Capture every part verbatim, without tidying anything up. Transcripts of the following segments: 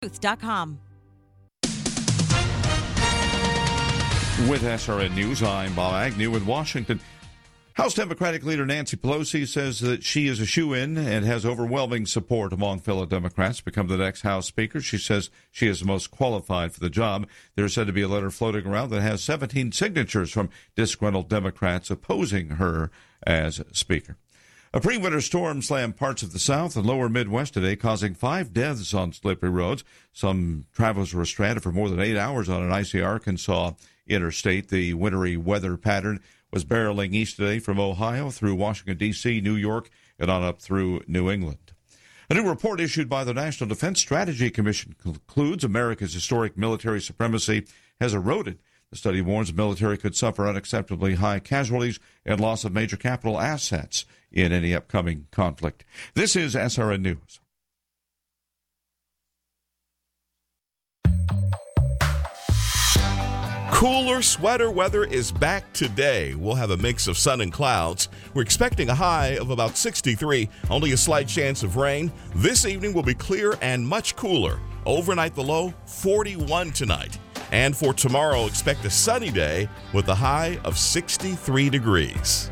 truth dot com. With S R N News, I'm Bob Agnew in Washington. House Democratic leader Nancy Pelosi says that she is a shoo-in and has overwhelming support among fellow Democrats to become the next House Speaker. She says she is the most qualified for the job. There's said to be a letter floating around that has seventeen signatures from disgruntled Democrats opposing her as Speaker. A pre-winter storm slammed parts of the South and lower Midwest today, causing five deaths on slippery roads. Some travelers were stranded for more than eight hours on an icy Arkansas interstate. The wintry weather pattern was barreling east today from Ohio through Washington, D C, New York, and on up through New England. A new report issued by the National Defense Strategy Commission concludes America's historic military supremacy has eroded. The study warns the military could suffer unacceptably high casualties and loss of major capital assets in any upcoming conflict. This is S R N News. Cooler, sweater weather is back today. We'll have a mix of sun and clouds. We're expecting a high of about sixty-three, only a slight chance of rain. This evening will be clear and much cooler. Overnight, the low, forty-one tonight. And for tomorrow, expect a sunny day with a high of sixty-three degrees.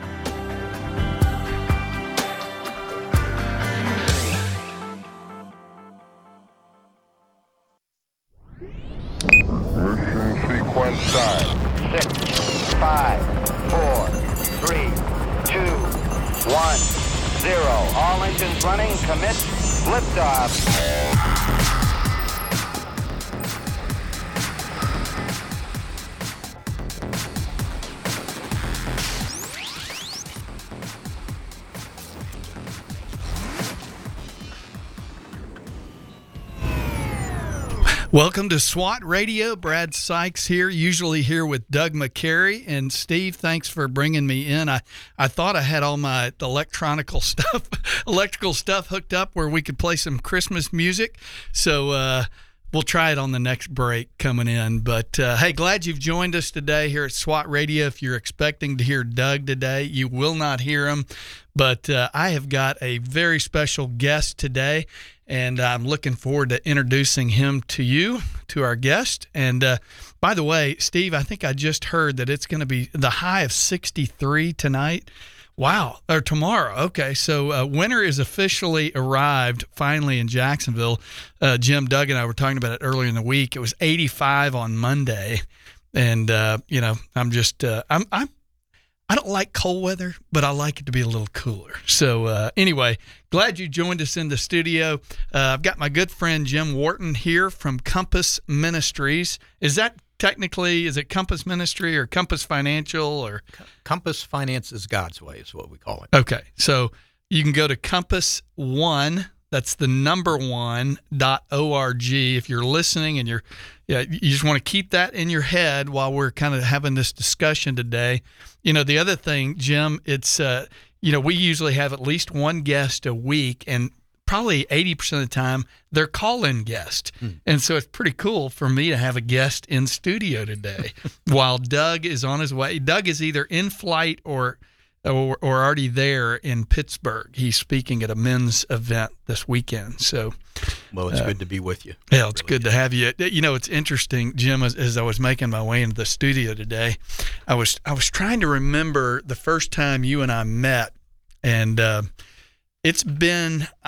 Mission sequence time. Six, five, four, three, two, one, zero. All engines running. Commit. Liftoff. Welcome to SWAT Radio. Brad Sykes here, usually here with Doug McCary. And Steve, thanks for bringing me in. I, I thought I had all my electronical stuff, electrical stuff hooked up where we could play some Christmas music. So uh, we'll try it on the next break coming in. But, uh, hey, glad you've joined us today here at SWAT Radio. If you're expecting to hear Doug today, you will not hear him. But uh, I have got a very special guest today, and I'm looking forward to introducing him to you, to our guest. And uh, by the way, Steve, I think I just heard that it's going to be the high of sixty-three tonight. Wow. Or tomorrow. Okay. So uh, winter is officially arrived finally in Jacksonville. Uh, Jim, Doug, and I were talking about it earlier in the week. It was eighty-five on Monday. And, uh, you know, I'm just, uh, I'm, I'm, I don't like cold weather, but I like it to be a little cooler. So uh, anyway, glad you joined us in the studio. Uh, I've got my good friend Jim Wharton here from Compass Ministries. Is that technically, is it Compass Ministry or Compass Financial? Or Compass Finance is God's way is what we call it. Okay, so you can go to Compass One. That's the number one dot org. If you're listening and you're, yeah, you just want to keep that in your head while we're kind of having this discussion today. You know, the other thing, Jim, it's, uh, you know, we usually have at least one guest a week, and probably eighty percent of the time they're call-in guests. Mm. And so it's pretty cool for me to have a guest in studio today while Doug is on his way. Doug is either in flight or Or, or already there in Pittsburgh. He's speaking at a men's event this weekend. So, well, it's uh, good to be with you. Yeah, it's really good to have you. You know, it's interesting, Jim. As, as I was making my way into the studio today, I was I was trying to remember the first time you and I met, and uh, it's been. I,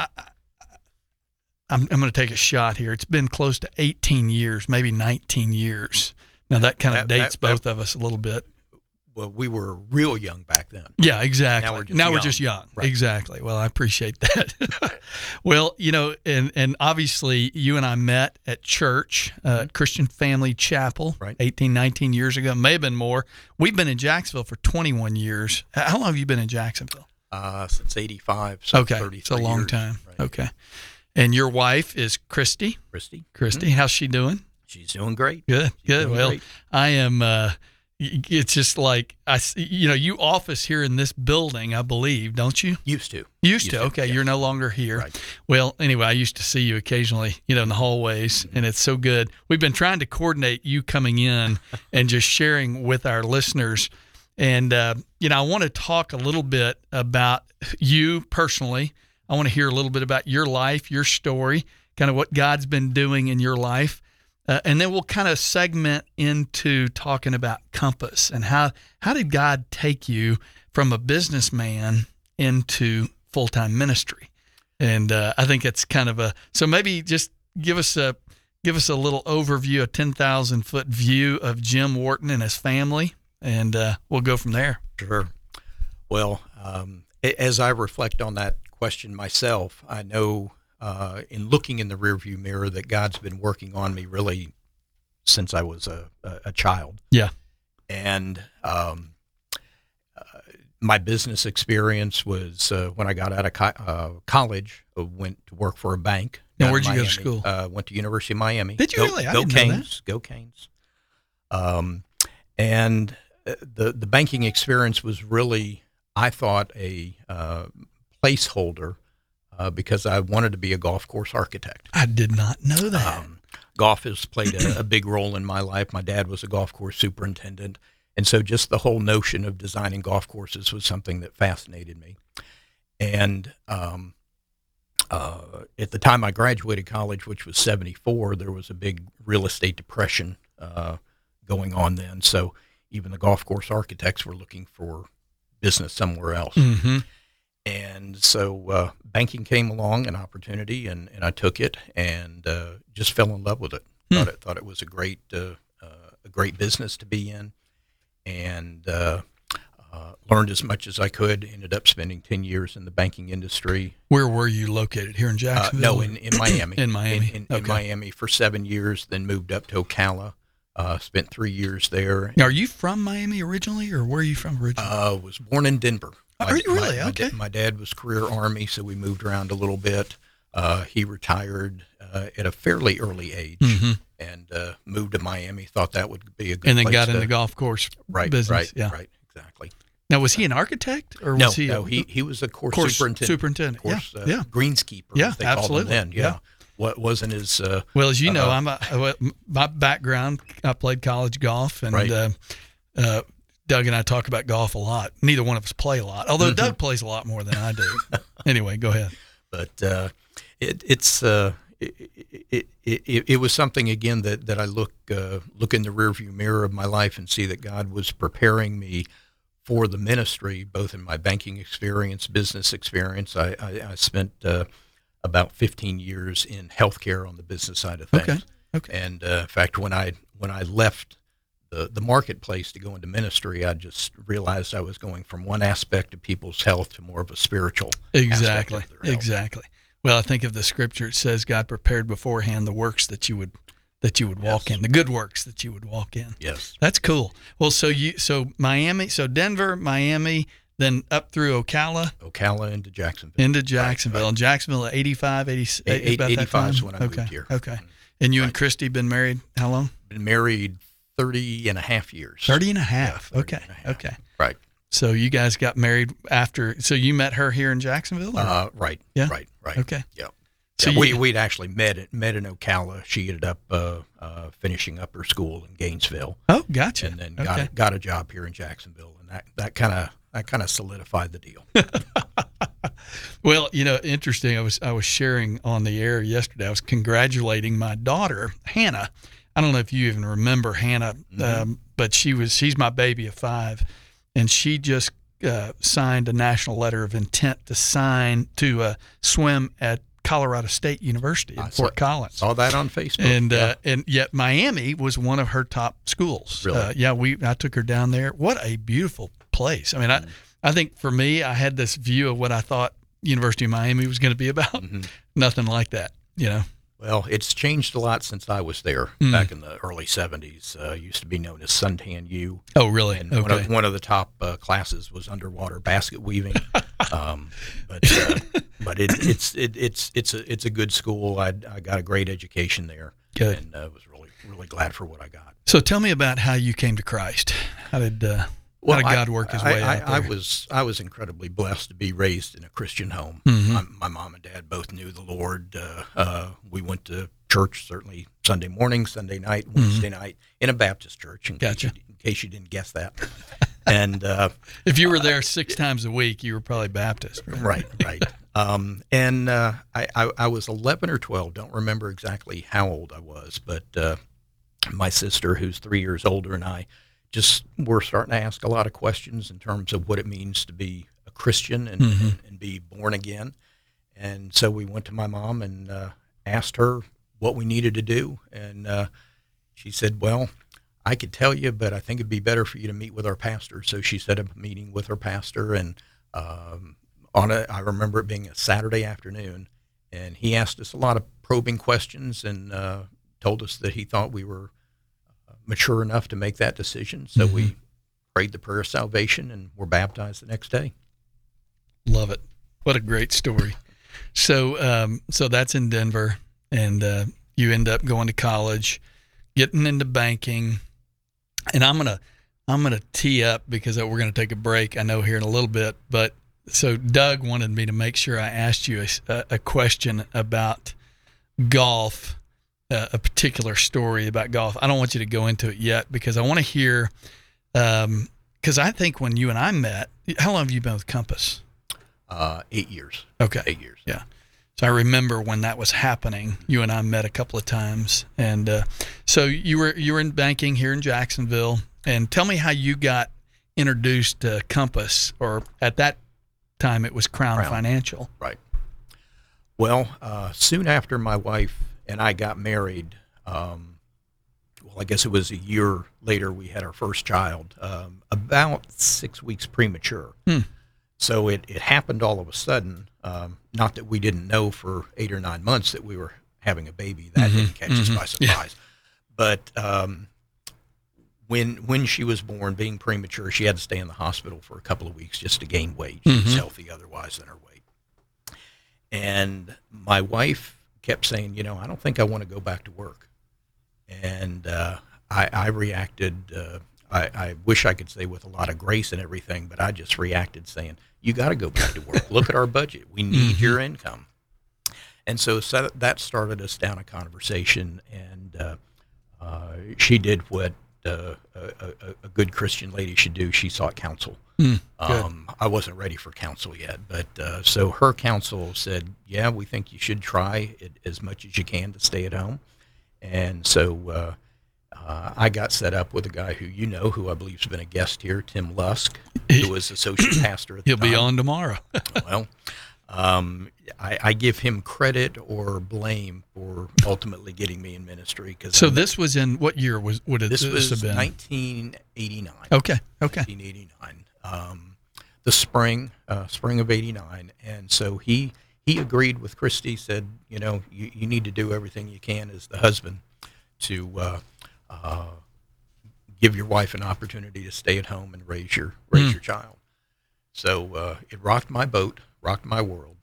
I'm I'm going to take a shot here. It's been close to eighteen years, maybe nineteen years. Now that kind of that, dates that, both that, of us a little bit. Well, we were real young back then. Yeah, exactly. Now we're just now young. We're just young. Right. Exactly. Well, I appreciate that. Well, you know, and, and obviously you and I met at church, uh, mm-hmm. Christian Family Chapel, right. eighteen, nineteen years ago, may have been more. We've been in Jacksonville for twenty-one years. How long have you been in Jacksonville? Uh, since eighty-five, so okay. thirty-three It's a long years. time. Right. Okay. And your wife is Christy? Christy. Christy. Mm-hmm. How's she doing? She's doing great. Good, She's good. Well, great. I am, uh, it's just like, I, you know, you office here in this building, I believe, don't you? Used to. Used, Used to. to, Okay. yes. You're no longer here. Right. Well, anyway, I used to see you occasionally, you know, in the hallways, mm-hmm. and it's so good. We've been trying to coordinate you coming in and just sharing with our listeners. And, uh, you know, I want to talk a little bit about you personally. I want to hear a little bit about your life, your story, kind of what God's been doing in your life. Uh, and then we'll kind of segment into talking about Compass and how, how did God take you from a businessman into full-time ministry? And uh, I think it's kind of a, so maybe just give us a, give us a little overview, a ten thousand foot view of Jim Wharton and his family, and uh, we'll go from there. Sure. Well, um, as I reflect on that question myself, I know uh, in looking in the rearview mirror that God's been working on me really since I was a, a, a child. Yeah. And um, uh, my business experience was uh, when I got out of co- uh, college, I went to work for a bank. Now, where'd you Miami. go to school? Uh, went to University of Miami. Did you go, really? I go didn't know Canes. Go Canes. Um, and the the banking experience was really, I thought, a uh, placeholder uh, because I wanted to be a golf course architect. I did not know that. Um, golf has played a, a big role in my life. My dad was a golf course superintendent. And so just the whole notion of designing golf courses was something that fascinated me. And um, uh, at the time I graduated college, which was seventy-four, there was a big real estate depression uh, going on then. So even the golf course architects were looking for business somewhere else. Mm-hmm. And so uh, banking came along, an opportunity, and, and I took it and uh, just fell in love with it. Hmm. Thought it thought it was a great uh, uh, a great business to be in, and uh, uh, learned as much as I could. Ended up spending ten years in the banking industry. Where were you located? Here in Uh, Jacksonville? no, in, in Miami. In Miami. In, in, Okay. in Miami for seven years, then moved up to Ocala. Uh, spent three years there. Now, are you from Miami originally, or where are you from originally? Uh, was born in Denver. Are you really? My, my, Okay. My dad was career Army, so we moved around a little bit. Uh, he retired uh, at a fairly early age Mm-hmm. and uh, moved to Miami. Thought that would be a good And then place got to, in the golf course right, business. right, yeah. right, exactly. Now, was he an architect, or No, was he? no, a, he he was a course, course superintendent. superintendent. Course, yeah, uh, yeah. greenskeeper. Yeah, as they absolutely. called him then. Yeah, Yeah. what wasn't his? Uh, Well, as you know, uh, I'm a, a- my background. I played college golf, and Right. uh, uh, Doug and I talk about golf a lot. Neither one of us play a lot, although Mm-hmm. Doug plays a lot more than I do. Anyway, go ahead. but uh, it, it's uh, it, it, it, it was something again that, that I look uh, look in the rearview mirror of my life and see that God was preparing me for the ministry, both in my banking experience, business experience. I, I, I spent uh, about fifteen years in healthcare on the business side of things. Okay. Okay. And uh, in fact, when I when I left the the marketplace to go into ministry, I just realized I was going from one aspect of people's health to more of a spiritual Exactly. aspect of their health. Exactly. Well, I think of the scripture. It says God prepared beforehand the works that you would that you would walk Yes. in, the good works that you would walk in. Yes. That's cool. Well, so you so Miami, so Denver, Miami, then up through Ocala Ocala into Jacksonville. into Jacksonville. right. And Jacksonville at eighty-five, eighty, Eight- about that eighty-five is time? when I moved okay. here. Okay. And you and Right. Christy been married how long? Been married thirty and a half years. thirty and a half. Yeah, thirty okay. and a half. Okay. Right. So you guys got married after, so you met her here in Jacksonville? or- Uh, right. Yeah? Right. Right. Okay. Yeah. So Yeah, you- we we'd actually met at, met in Ocala. She ended up uh, uh, finishing up her school in Gainesville, Oh, gotcha. and then okay. got a, got a job here in Jacksonville, and that that kind of that kind of solidified the deal. Well, you know, interesting. I was I was sharing on the air yesterday. I was congratulating my daughter Hannah. I don't know if you even remember Hannah, um, but she was she's my baby of five, and she just uh, signed a national letter of intent to sign to uh, swim at Colorado State University in I Fort saw- Collins. Saw that on Facebook. And yeah. uh, and yet Miami was one of her top schools. Really? Uh, yeah, we I took her down there. What a beautiful place. I mean, Mm-hmm. I I think for me, I had this view of what I thought University of Miami was going to be about. Mm-hmm. Nothing like that, you know. Well, it's changed a lot since I was there Mm. back in the early seventies. Uh, used to be known as Suntan U. Oh, really? And one, Okay. of, one of the top uh, classes was underwater basket weaving. um, but uh, but it, it's it, it's it's a it's a good school. I, I got a great education there, Good. and uh, was really really glad for what I got. So tell me about how you came to Christ. How did uh, how did God I, work His I, way I, out I there? was I was incredibly blessed to be raised in a Christian home. Mhm. My, my mom and dad both knew the Lord. Uh, uh, we went to church certainly Sunday morning, Sunday night, Wednesday night in a Baptist church. In, Mm-hmm. Gotcha. case, you, in case you didn't guess that. And uh, If you were there six times a week, you were probably Baptist. right, right. Um, and uh, I, I, I was eleven or twelve, don't remember exactly how old I was, but uh, my sister, who's three years older, and I just were starting to ask a lot of questions in terms of what it means to be a Christian and, mm-hmm. and, and be born again. And so we went to my mom and uh, asked her what we needed to do. And uh, she said, well, I could tell you, but I think it'd be better for you to meet with our pastor. So she set up a meeting with her pastor, and um, on a, I remember it being a Saturday afternoon, and he asked us a lot of probing questions and uh, told us that he thought we were mature enough to make that decision. So mm-hmm. we prayed the prayer of salvation and were baptized the next day. Love it. What a great story. So, um, so that's in Denver, and uh, you end up going to college, getting into banking, and I'm gonna I'm gonna tee up because we're gonna take a break. I know here in a little bit, but so Doug wanted me to make sure I asked you a, a question about golf, uh, a particular story about golf. I don't want you to go into it yet because I want to hear. Um, because I think when you and I met, how long have you been with Compass? Uh, eight years. Okay. Eight years. Yeah. So I remember when that was happening, you and I met a couple of times. And uh, so you were you were in banking here in Jacksonville. And tell me how you got introduced to Compass, or at that time it was Crown, Crown. Financial. Right. Well, uh, soon after my wife and I got married, um, well, I guess it was a year later we had our first child, um, about six weeks premature. Hmm. So it, it happened all of a sudden, um, not that we didn't know for eight or nine months that we were having a baby. That mm-hmm. didn't catch mm-hmm. us by surprise. Yeah. But um, when when she was born, being premature, she had to stay in the hospital for a couple of weeks just to gain weight. She mm-hmm. was healthy otherwise than her weight. And my wife kept saying, you know, I don't think I want to go back to work. And uh, I, I reacted, uh, I, I wish I could say with a lot of grace and everything, but I just reacted saying, you got to go back to work. Look at our budget. We need mm-hmm. your income. And so, so that started us down a conversation, and uh, uh, she did what uh, a, a, a good Christian lady should do. She sought counsel. Mm, um, I wasn't ready for counsel yet, but uh, so her counsel said, yeah, we think you should try it as much as you can to stay at home. And so uh, uh, I got set up with a guy who you know, who I believe has been a guest here, Tim Lusk, who was associate pastor at the He'll time. be on tomorrow. Well, um, I, I give him credit or blame for ultimately getting me in ministry. Cause so I'm, this was in what year was would it this, this was have been? nineteen eighty-nine. Okay, okay. nineteen eighty-nine. Um, the spring, uh, spring of eighty-nine, and so he he agreed with Christy. Said, you know, you, you need to do everything you can as the husband to uh, uh, give your wife an opportunity to stay at home and raise your raise mm. your child. So uh, it rocked my boat, rocked my world,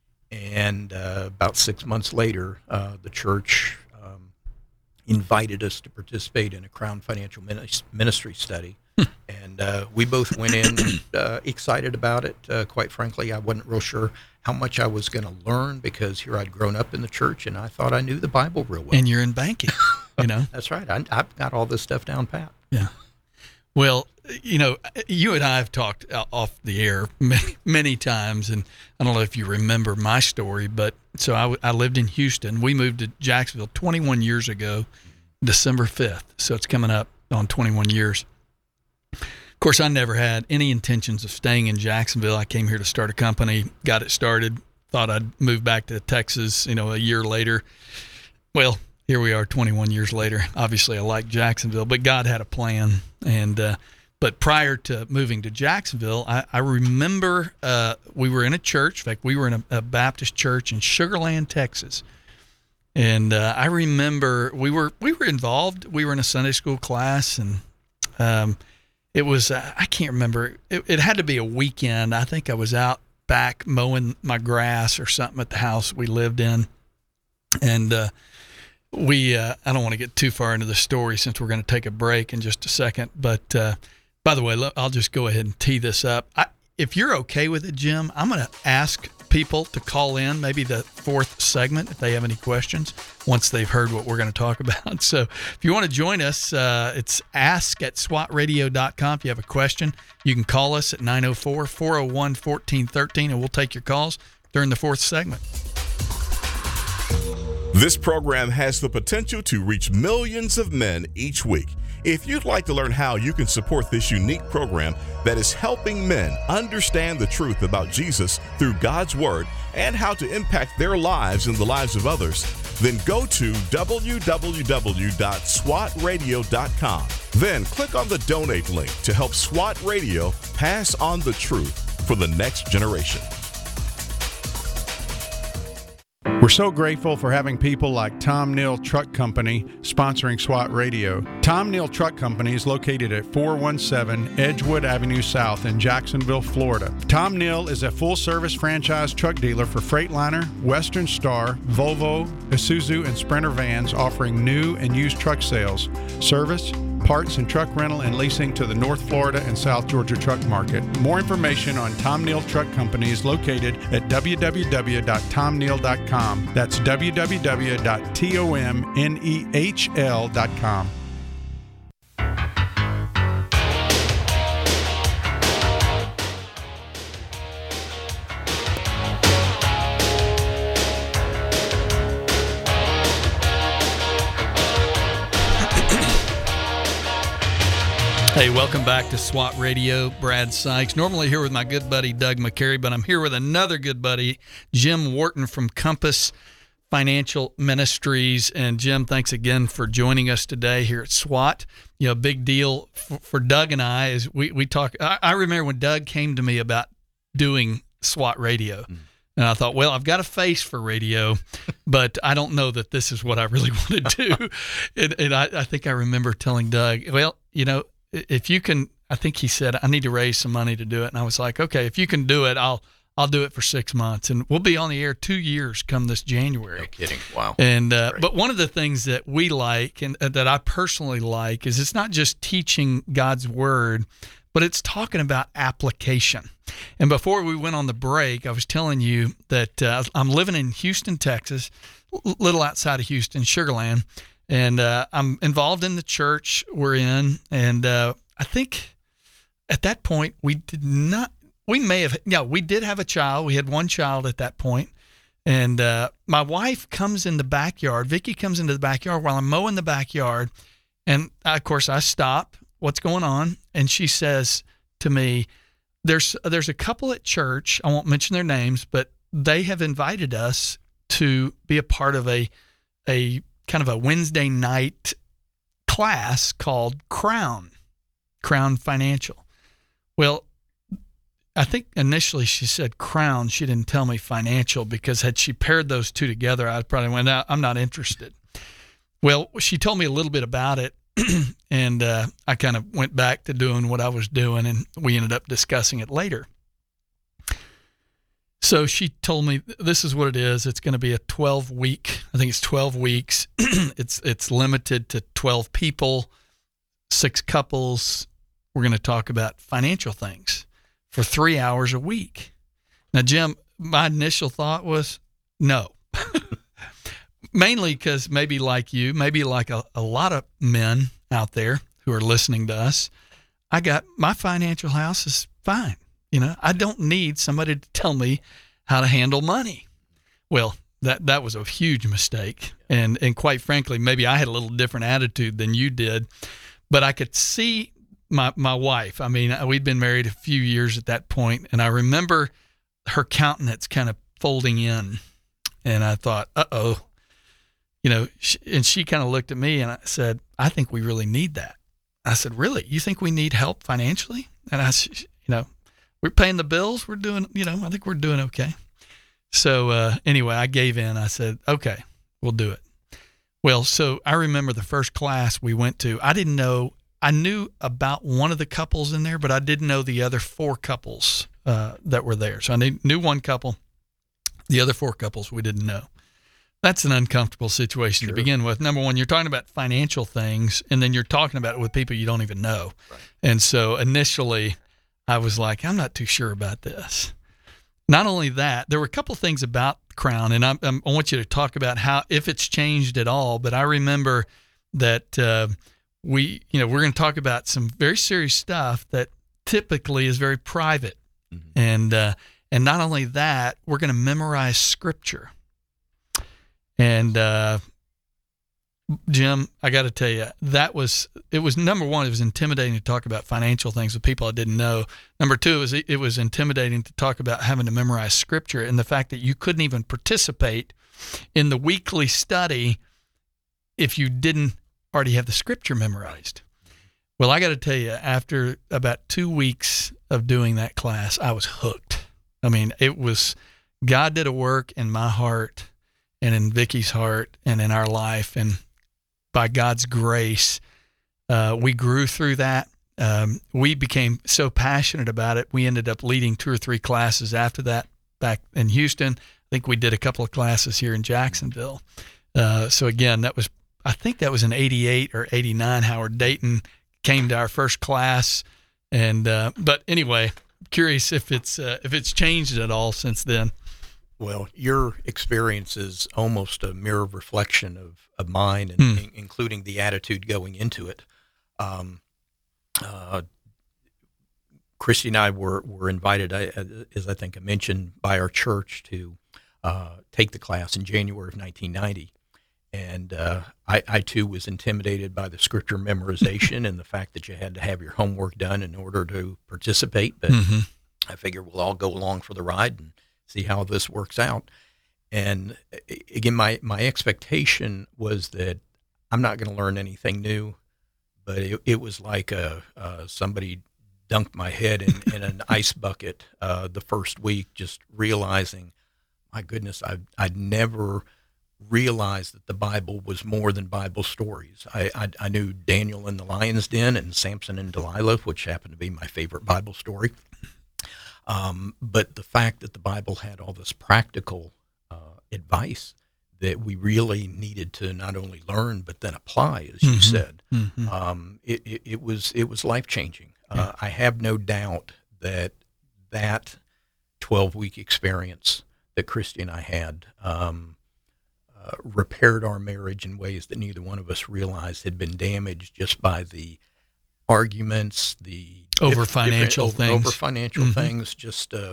and uh, about six months later, uh, the church um, invited us to participate in a Crown Financial Ministry study. And uh, we both went in uh, excited about it. Uh, quite frankly, I wasn't real sure how much I was going to learn because here I'd grown up in the church and I thought I knew the Bible real well. And you're in banking, you know. That's right. I, I've got all this stuff down pat. Yeah. Well, you know, you and I have talked off the air many, many times, and I don't know if you remember my story, but so I, I lived in Houston. We moved to Jacksonville twenty-one years ago, December fifth. So it's coming up on twenty-one years. Of course, I never had any intentions of staying in Jacksonville. I came here to start a company, got it started, thought I'd move back to Texas, you know, a year later. Well, here we are twenty-one years later. Obviously, I like Jacksonville, but God had a plan. And uh, but prior to moving to Jacksonville, I, I remember uh, we were in a church. In fact, we were in a, a Baptist church in Sugar Land, Texas. And uh, I remember we were we were involved. We were in a Sunday school class, and um, it was, uh, I can't remember. It, it had to be a weekend. I think I was out back mowing my grass or something at the house we lived in. And uh, we, uh, I don't want to get too far into the story since we're going to take a break in just a second. But uh, by the way, look, I'll just go ahead and tee this up. I, if you're okay with it, Jim, I'm going to ask people to call in, maybe the fourth segment, if they have any questions, once they've heard what we're going to talk about. So if you want to join us, uh, it's ask at swat radio dot com. If you have a question, you can call us at nine oh four, four oh one, one four one three and we'll take your calls. during the fourth segment. This program has the potential to reach millions of men each week. If you'd like to learn how you can support this unique program that is helping men understand the truth about Jesus through God's Word and how to impact their lives and the lives of others, then go to w w w dot swat radio dot com. Then click on the donate link to help SWAT Radio pass on the truth for the next generation. We're so grateful for having people like Tom Neal Truck Company sponsoring SWAT Radio. Tom Neal Truck Company is located at four one seven Edgewood Avenue South in Jacksonville, Florida. Tom Neal is a full-service franchise truck dealer for Freightliner, Western Star, Volvo, Isuzu, and Sprinter vans, offering new and used truck sales, service, parts and truck rental and leasing to the North Florida and South Georgia truck market. More information on Tom Neal Truck Company is located at w w w dot tom neal dot com. That's w w w dot tom nehl dot com. Hey, welcome back to SWAT Radio. Brad Sykes. Normally here with my good buddy Doug McCary, but I'm here with another good buddy, Jim Wharton from Compass Financial Ministries. And Jim, thanks again for joining us today here at SWAT. You know, big deal for, for Doug and I is we, we talk. I, I remember when Doug came to me about doing SWAT Radio. Mm. And I thought, well, I've got a face for radio, but I don't know that this is what I really want to do. and and I, I think I remember telling Doug, well, you know, if you can, I think he said, I need to raise some money to do it. And I was like, okay, if you can do it, I'll I'll do it for six months. And we'll be on the air two years come this January. No kidding. Wow. And uh, but one of the things that we like and uh, that I personally like is it's not just teaching God's Word, but it's talking about application. And before we went on the break, I was telling you that uh, I'm living in Houston, Texas, a little outside of Houston, Sugar Land. And uh, I'm involved in the church we're in, and uh, I think at that point we did not. We may have, yeah, we did have a child. We had one child at that point, and uh, my wife comes in the backyard. Vicky comes into the backyard while I'm mowing the backyard, and I, of course I stop. What's going on? And she says to me, "There's there's a couple at church. I won't mention their names, but they have invited us to be a part of a a." kind of a Wednesday night class called Crown, Crown Financial. Well, I think initially she said Crown. She didn't tell me financial because had she paired those two together, I probably went, no, I'm not interested. Well, she told me a little bit about it, and uh, I kind of went back to doing what I was doing, and we ended up discussing it later. So she told me this is what it is. It's going to be a twelve week. I think it's twelve weeks. it's it's limited to twelve people, six couples. We're going to talk about financial things for three hours a week. Now, Jim, my initial thought was no. Mainly because maybe like you, maybe like a, a lot of men out there who are listening to us, I got my financial house is fine. You know, I don't need somebody to tell me how to handle money. Well, that that was a huge mistake. And and quite frankly, maybe I had a little different attitude than you did. But I could see my, my wife. I mean, we'd been married a few years at that point, and I remember her countenance kind of folding in. And I thought, uh-oh. You know, she, and she kind of looked at me and I said, I think we really need that. I said, really? You think we need help financially? And I said, you know, we're paying the bills. We're doing, you know, I think we're doing okay. So uh, anyway, I gave in. I said, okay, we'll do it. Well, so I remember the first class we went to. I didn't know, I knew about one of the couples in there, but I didn't know the other four couples uh, that were there. So I knew, knew one couple. The other four couples we didn't know. That's an uncomfortable situation sure. to begin with. Number one, you're talking about financial things, and then you're talking about it with people you don't even know. Right. And so initially, I was like, I'm not too sure about this. Not only that, there were a couple of things about Crown, and I'm, I'm, I want you to talk about how, if it's changed at all, but I remember that uh, we, you know, we're going to talk about some very serious stuff that typically is very private. Mm-hmm. And uh, And not only that, we're going to memorize Scripture. And uh, Jim, I got to tell you, that was, it was, number one, it was intimidating to talk about financial things with people I didn't know. Number two, it was, it was intimidating to talk about having to memorize Scripture and the fact that you couldn't even participate in the weekly study if you didn't already have the Scripture memorized. Well, I got to tell you, after about two weeks of doing that class, I was hooked. I mean, it was, God did a work in my heart and in Vicky's heart and in our life. And by God's grace, uh, we grew through that. Um, we became so passionate about it. We ended up leading two or three classes after that back in Houston. I think we did a couple of classes here in Jacksonville. Uh, so again, that was, I think that was in eighty-eight or eighty-nine. Howard Dayton came to our first class. And, uh, but anyway, curious if it's, uh, if it's changed at all since then. Well, your experience is almost a mirror reflection of, of mine, and Hmm. in, including the attitude going into it. Um, uh, Christy and I were, were invited, I, as I think I mentioned, by our church to uh, take the class in January of nineteen ninety. And uh, I, I, too, was intimidated by the Scripture memorization and the fact that you had to have your homework done in order to participate. But Mm-hmm. I figure we'll all go along for the ride and see how this works out. And again, my, my expectation was that I'm not going to learn anything new, but it, it was like a, uh, somebody dunked my head in, in an ice bucket uh, the first week, just realizing, my goodness, I'd, I'd never realized that the Bible was more than Bible stories. I, I, I knew Daniel in the lion's den and Samson and Delilah, which happened to be my favorite Bible story. Um, but the fact that the Bible had all this practical uh, advice that we really needed to not only learn but then apply, as you Mm-hmm. said, Mm-hmm. um, it, it, it was it was life changing. Uh, I have no doubt that that twelve week experience that Christy and I had um, uh, repaired our marriage in ways that neither one of us realized had been damaged just by the arguments, the Over diff- financial different- things. over financial Mhm. things, just uh,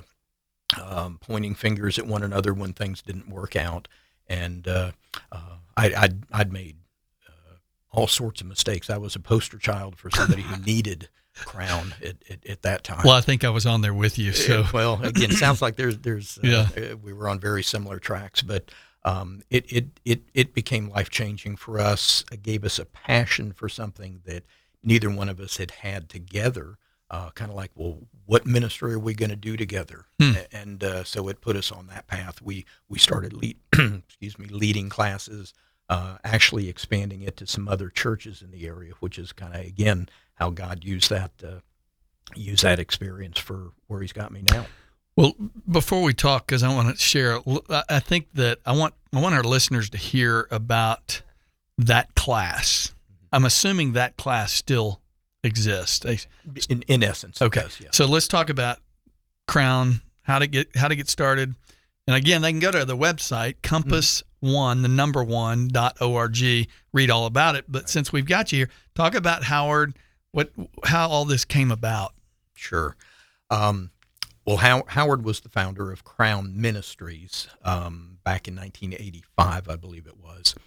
um, pointing fingers at one another when things didn't work out. And uh, uh, I, I'd, I'd made uh, all sorts of mistakes. I was a poster child for somebody who needed Crown at, at, at that time. Well, I think I was on there with you. So, Uh, well, again, sounds like there's, there's, uh, Yeah. uh, we were on very similar tracks, but um, it, it, it, it became life changing for us. It gave us a passion for something that neither one of us had had together. Uh, kind of like, well, what ministry are we going to do together? Hmm. A- And uh, so it put us on that path. We we started lead, excuse me, leading classes, uh, actually expanding it to some other churches in the area, which is kind of again how God used that uh, used that experience for where He's got me now. well, before we talk, because I want to share, I I think that I want I want our listeners to hear about that class. I'm assuming that class still exists. In, in essence, it Okay, does, yes. so let's talk about Crown, how to get how to get started, and again, they can go to the website compass one, the number one dot org, read all about it. But since we've got you here, talk about Howard, what how all this came about. Sure. Um, well, How- Howard was the founder of Crown Ministries um, back in nineteen eighty-five, I believe it was,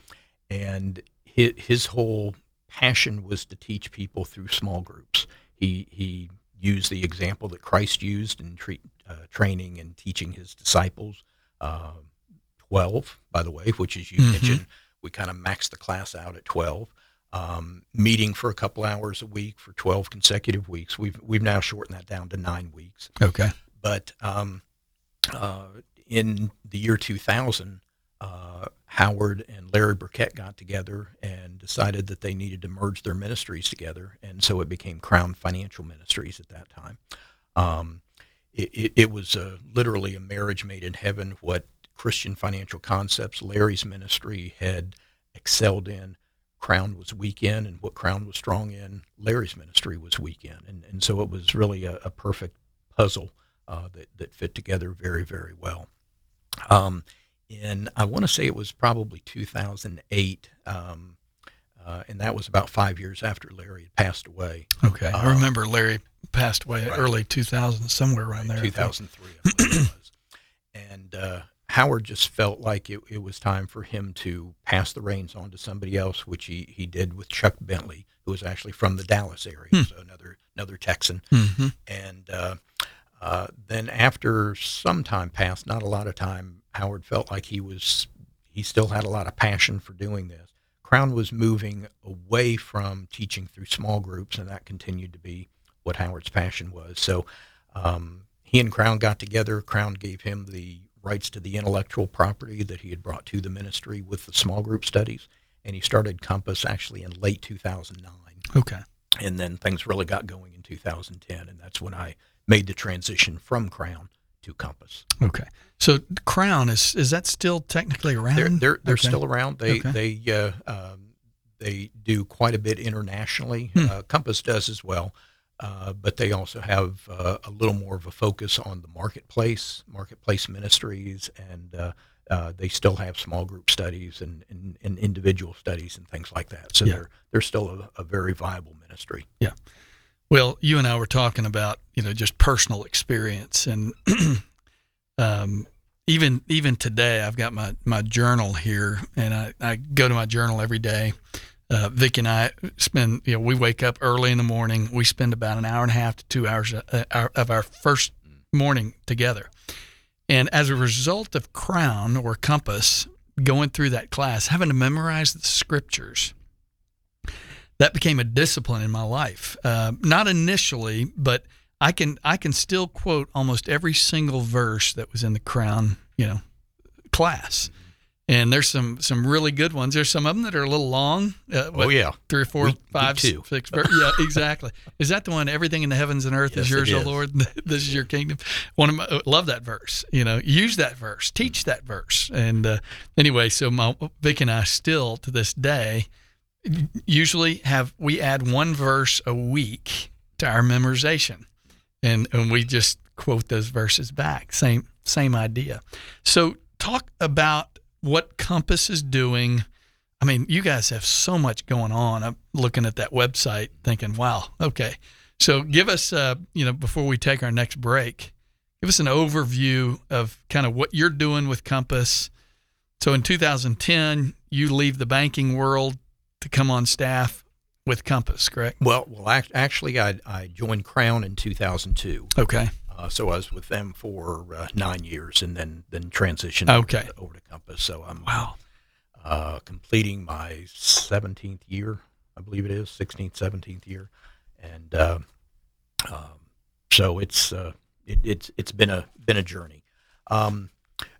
and his, his whole passion was to teach people through small groups. He he used the example that Christ used in treat, uh, training and teaching his disciples. Uh, twelve, by the way, which as you Mhm. mentioned, we kind of maxed the class out at twelve. Um, meeting for a couple hours a week for twelve consecutive weeks. We've we've now shortened that down to nine weeks. Okay. But um, uh, in the year two thousand, uh, Howard and Larry Burkett got together and decided that they needed to merge their ministries together, and so it became Crown Financial Ministries at that time. Um, it, it, it was uh, literally a marriage made in heaven. What Christian financial concepts Larry's ministry had excelled in, Crown was weak in, and what Crown was strong in, Larry's ministry was weak in, and and so it was really a, a perfect puzzle uh, that that fit together very very well. Um, in I want to say it was probably two thousand eight, um, uh, and that was about five years after Larry had passed away. Okay. I Uh, remember Larry passed away Right. early two thousand, somewhere around there. two thousand three, I believe it was. And uh, Howard just felt like it, it was time for him to pass the reins on to somebody else, which he, he did with Chuck Bentley, who was actually from the Dallas area, Hmm. so another another Texan. Mm-hmm. And uh, uh, then after some time passed, not a lot of time, Howard felt like he was he still had a lot of passion for doing this. Crown was moving away from teaching through small groups, and that continued to be what Howard's passion was. So um, he and Crown got together. Crown gave him the rights to the intellectual property that he had brought to the ministry with the small group studies, and he started Compass actually in late two thousand nine. Okay. And then things really got going in two thousand ten, and that's when I made the transition from Crown to Compass. Okay. So Crown, is is that still technically around? They're they're, they're Okay. still around. They Okay. they uh, um, they do quite a bit internationally. Hmm. Uh, Compass does as well, uh, but they also have uh, a little more of a focus on the marketplace, marketplace ministries, and uh, uh, they still have small group studies and, and, and individual studies and things like that. So Yeah. they're they're still a, a very viable ministry. Yeah. Well, you and I were talking about, you know, just personal experience, and um, even even today, I've got my, my journal here, and I, I go to my journal every day. Uh, Vic and I spend, you know, we wake up early in the morning. We spend about an hour and a half to two hours uh, our, of our first morning together. And as a result of Crown or Compass, going through that class, having to memorize the scriptures, that became a discipline in my life. Uh, not initially, but I can I can still quote almost every single verse that was in the Crown, you know, class. And there's some some really good ones. There's some of them that are a little long. Uh, what, Oh, yeah. three or four, Me- me five, too. six. Ver- yeah, exactly. Is that the one? Everything in the heavens and earth is Yes, yours, it O is. Lord. This is your kingdom. One of my uh, love that verse. You know, use that verse, teach that verse. And uh, anyway, so my Vic and I still to this day usually have we add one verse a week to our memorization, and and we just quote those verses back. Same same idea. So talk about what Compass is doing. I mean, you guys have so much going on. I'm looking at that website thinking, wow, okay. So give us, uh, you know, before we take our next break, give us an overview of kind of what you're doing with Compass. So in two thousand ten, you leave the banking world to come on staff with Compass, correct? Well, well, act- actually, I I joined Crown in two thousand two. Okay. Uh, so I was with them for uh, nine years, and then then transitioned Okay. over, to, over to Compass. So I'm Wow. uh, completing my seventeenth year, I believe it is, sixteenth, seventeenth year, and uh, um, so it's uh, it, it's it's been a been a journey. Um,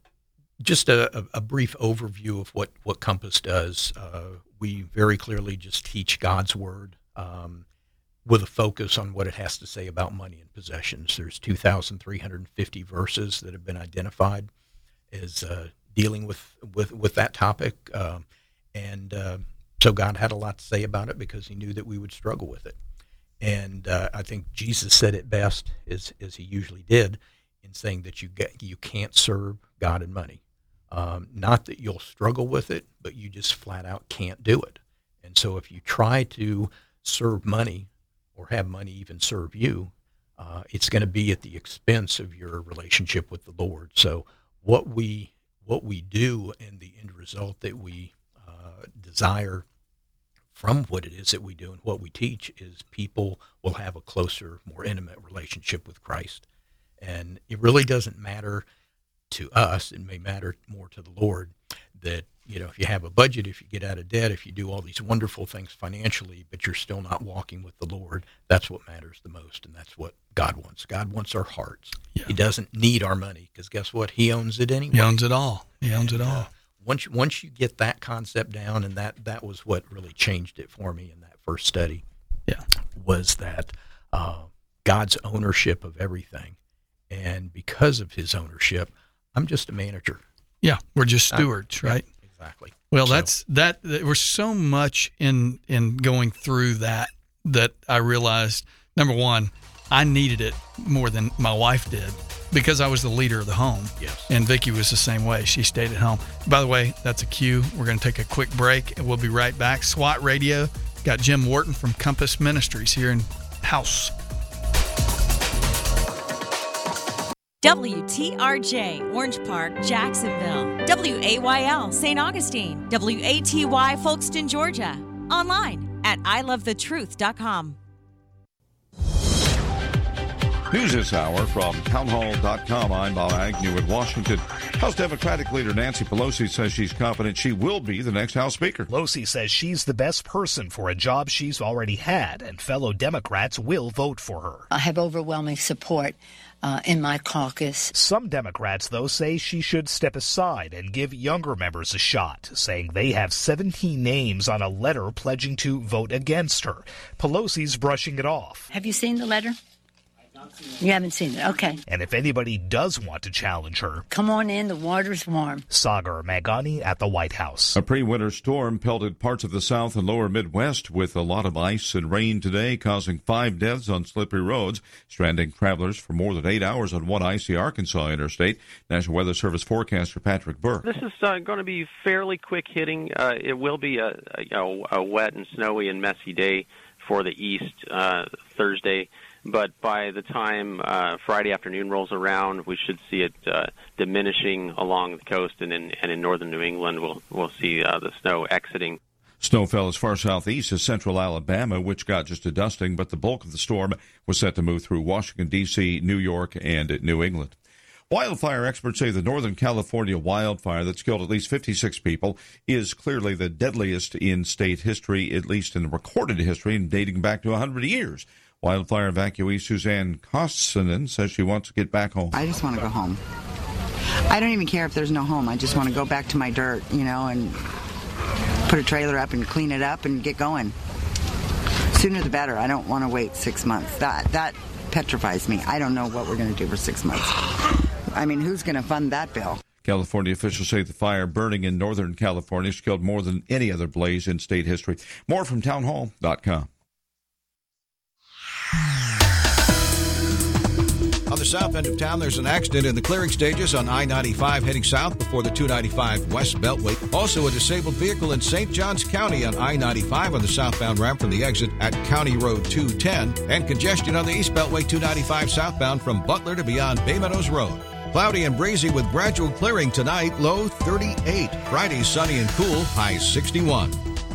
just a, a, a brief overview of what what Compass does. Uh, we very clearly just teach God's word. Um, with a focus on what it has to say about money and possessions. There's two thousand three hundred fifty verses that have been identified as uh, dealing with, with, with that topic. Um, and uh, so God had a lot to say about it because he knew that we would struggle with it. And uh, I think Jesus said it best, as, as he usually did, in saying that you get, you can't serve God and money. Um, not that you'll struggle with it, but you just flat out can't do it. And so if you try to serve money, or have money even serve you, uh, it's going to be at the expense of your relationship with the Lord. So what we what we do and the end result that we uh, desire from what it is that we do and what we teach is people will have a closer, more intimate relationship with Christ. And it really doesn't matter to us, it may matter more to the Lord, that you know, if you have a budget, if you get out of debt, if you do all these wonderful things financially, but you're still not walking with the Lord, that's what matters the most, and that's what God wants. God wants our hearts. Yeah. He doesn't need our money, because guess what? He owns it anyway. He owns it all. He owns it And, uh, all. once once you get that concept down, and that that was what really changed it for me in that first study. Yeah. Was that uh, God's ownership of everything, and because of His ownership, I'm just a manager. Yeah, we're just stewards, Yeah, right? Exactly. Well, So- that's that. There was so much in in going through that that I realized. Number one, I needed it more than my wife did because I was the leader of the home. Yes. And Vicki was the same way. She stayed at home. By the way, that's a cue. We're going to take a quick break, and we'll be right back. SWAT Radio got Jim Wharton from Compass Ministries here in house. W T R J, Orange Park, Jacksonville. W A Y L, Saint Augustine. W A T Y, Folkston, Georgia. Online at I love the truth dot com. News this hour from townhall dot com. I'm Bob Agnew in Washington. House Democratic leader Nancy Pelosi says she's confident she will be the next House Speaker. Pelosi says she's the best person for a job she's already had, and fellow Democrats will vote for her. I have overwhelming support uh, in my caucus. Some Democrats, though, say she should step aside and give younger members a shot, saying they have seventeen names on a letter pledging to vote against her. Pelosi's brushing it off. Have you seen the letter? You haven't seen it, okay. And if anybody does want to challenge her, come on in, the water's warm. Sagar Meghani at the White House. A pre-winter storm pelted parts of the South and lower Midwest with a lot of ice and rain today, causing five deaths on slippery roads, stranding travelers for more than eight hours on one icy Arkansas interstate. National Weather Service forecaster Patrick Burke. This is uh, going to be fairly quick hitting. Uh, it will be a, a, you know, a wet and snowy and messy day for the east uh, Thursday. But by the time uh, Friday afternoon rolls around, we should see it uh, diminishing along the coast, and in, and in northern New England, we'll, we'll see uh, the snow exiting. Snow fell as far southeast as central Alabama, which got just a dusting, but the bulk of the storm was set to move through Washington, D C, New York, and New England. Wildfire experts say the Northern California wildfire that's killed at least fifty-six people is clearly the deadliest in state history, at least in recorded history, and dating back to one hundred years. Wildfire evacuee Suzanne Koskinen says she wants to get back home. I just want to go home. I don't even care if there's no home. I just want to go back to my dirt, you know, and put a trailer up and clean it up and get going. Sooner the better. I don't want to wait six months. That that petrifies me. I don't know what we're going to do for six months. I mean, who's going to fund that bill? California officials say the fire burning in Northern California has killed more than any other blaze in state history. More from townhall dot com. On the south end of town, there's an accident in the clearing stages on I ninety-five heading south before the two ninety-five West Beltway. Also, a disabled vehicle in Saint Johns County on I ninety-five on the southbound ramp from the exit at County Road two ten. And congestion on the East Beltway two ninety-five southbound from Butler to beyond Bay Meadows Road. Cloudy and breezy with gradual clearing tonight, low thirty-eight. Friday, sunny and cool, high sixty-one.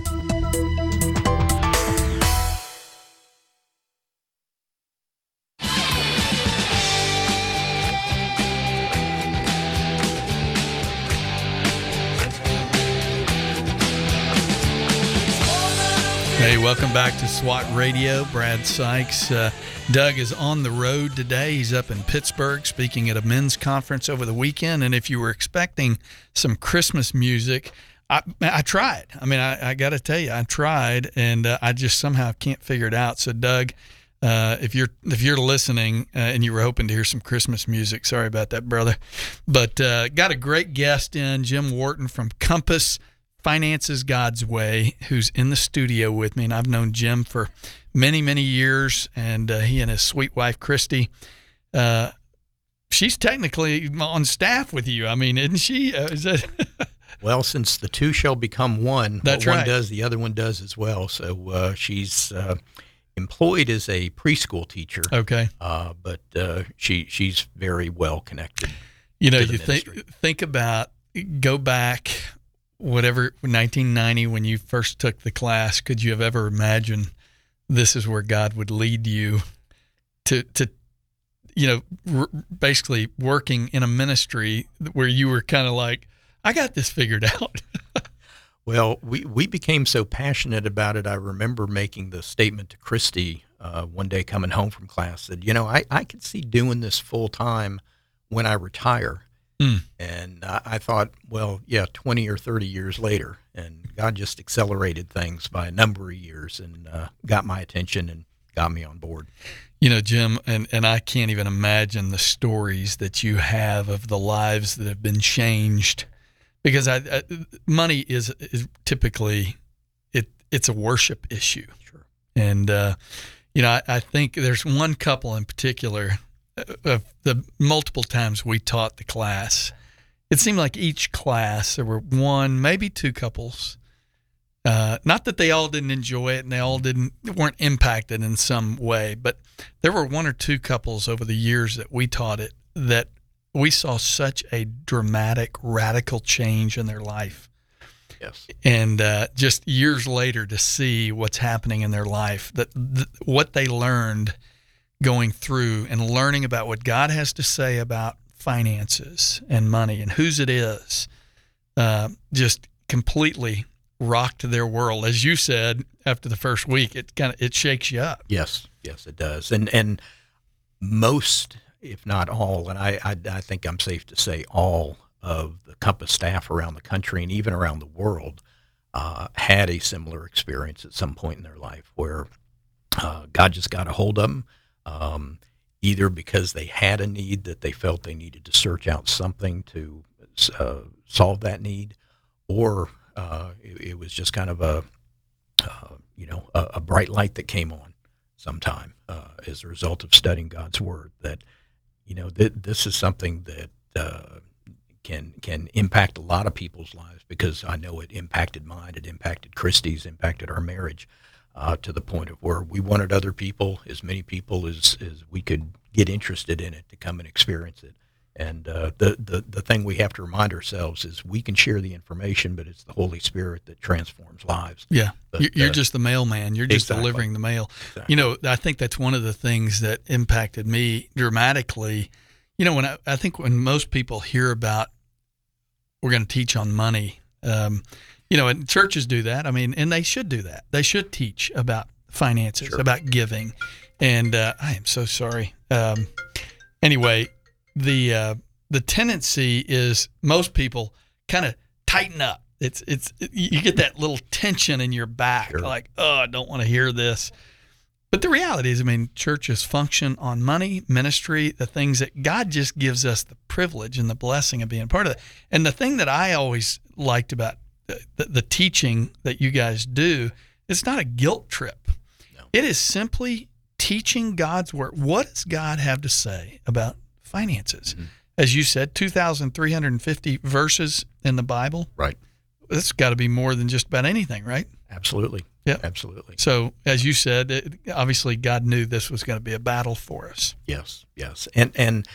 Hey, welcome back to SWAT Radio. Brad Sykes. Uh, Doug is on the road today. He's up in Pittsburgh speaking at a men's conference over the weekend. And if you were expecting some Christmas music, I, I tried. I mean, I, I got to tell you, I tried, and uh, I just somehow can't figure it out. So, Doug, uh, if you're if you're listening uh, and you were hoping to hear some Christmas music, sorry about that, brother. But uh, got a great guest in, Jim Wharton from Compass Finances God's Way, who's in the studio with me. And I've known Jim for many, many years, and uh, he and his sweet wife, Christy, uh, she's technically on staff with you. I mean, isn't she? Uh, is that well, since the two shall become one, That's what one right. does, the other one does as well. So uh, she's uh, employed as a preschool teacher. Okay. Uh, but uh, she she's very well connected. You know, to the you ministry. think think about, go back, whatever, nineteen ninety, when you first took the class, could you have ever imagined this is where God would lead you to, to you know, r- basically working in a ministry where you were kind of like, I got this figured out? Well, we, we became so passionate about it. I remember making the statement to Christy uh, one day coming home from class that, you know, I, I could see doing this full time when I retire. Mm. And I, I thought, well, yeah, twenty or thirty years later, and God just accelerated things by a number of years and uh, got my attention and got me on board. You know, Jim, and, and I can't even imagine the stories that you have of the lives that have been changed, because I, I, money is is typically it it's a worship issue. Sure. And uh, you know, I, I think there's one couple in particular. Of the multiple times we taught the class, it seemed like each class there were one, maybe two couples. Uh, not that they all didn't enjoy it and they all didn't weren't impacted in some way, but there were one or two couples over the years that we taught it that we saw such a dramatic, radical change in their life. Yes. And uh, just years later to see what's happening in their life, that th- what they learned going through and learning about what God has to say about finances and money and whose it is, uh, just completely rocked their world. As you said, after the first week, it kind of it shakes you up. Yes, yes, it does. And and most, if not all, and I, I, I think I'm safe to say all of the Compass staff around the country and even around the world uh, had a similar experience at some point in their life where uh, God just got a hold of them, um, either because they had a need that they felt they needed to search out something to uh, solve that need, or uh, it, it was just kind of a, uh, you know, a, a bright light that came on sometime uh, as a result of studying God's Word, that, you know, th- this is something that uh, can can impact a lot of people's lives, because I know it impacted mine, it impacted Christy's, impacted our marriage uh, to the point of where we wanted other people, as many people as, as we could get interested in it, to come and experience it. And uh, the, the, the thing we have to remind ourselves is we can share the information, but it's the Holy Spirit that transforms lives. Yeah, But, you're uh, just the mailman. You're just exactly. delivering the mail. Exactly. You know, I think that's one of the things that impacted me dramatically. You know, when I, I think when most people hear about we're going to teach on money, um, you know, and churches do that. I mean, and they should do that. They should teach about finances, Sure. about giving. And uh, I am so sorry. Um, anyway, the uh, the tendency is most people kind of tighten up. It's it's you get that little tension in your back, Sure. like, oh, I don't want to hear this. But the reality is, I mean, churches function on money, ministry, the things that God just gives us the privilege and the blessing of being part of it. And the thing that I always liked about the, the, the teaching that you guys do, it's not a guilt trip. No. It is simply teaching God's word. What does God have to say about finances? Mm-hmm. As you said, two thousand three hundred fifty verses in the Bible. Right. That's got to be more than just about anything, right? Absolutely. Yeah. Absolutely. So, as you said, it, obviously God knew this was going to be a battle for us. Yes, yes. And, and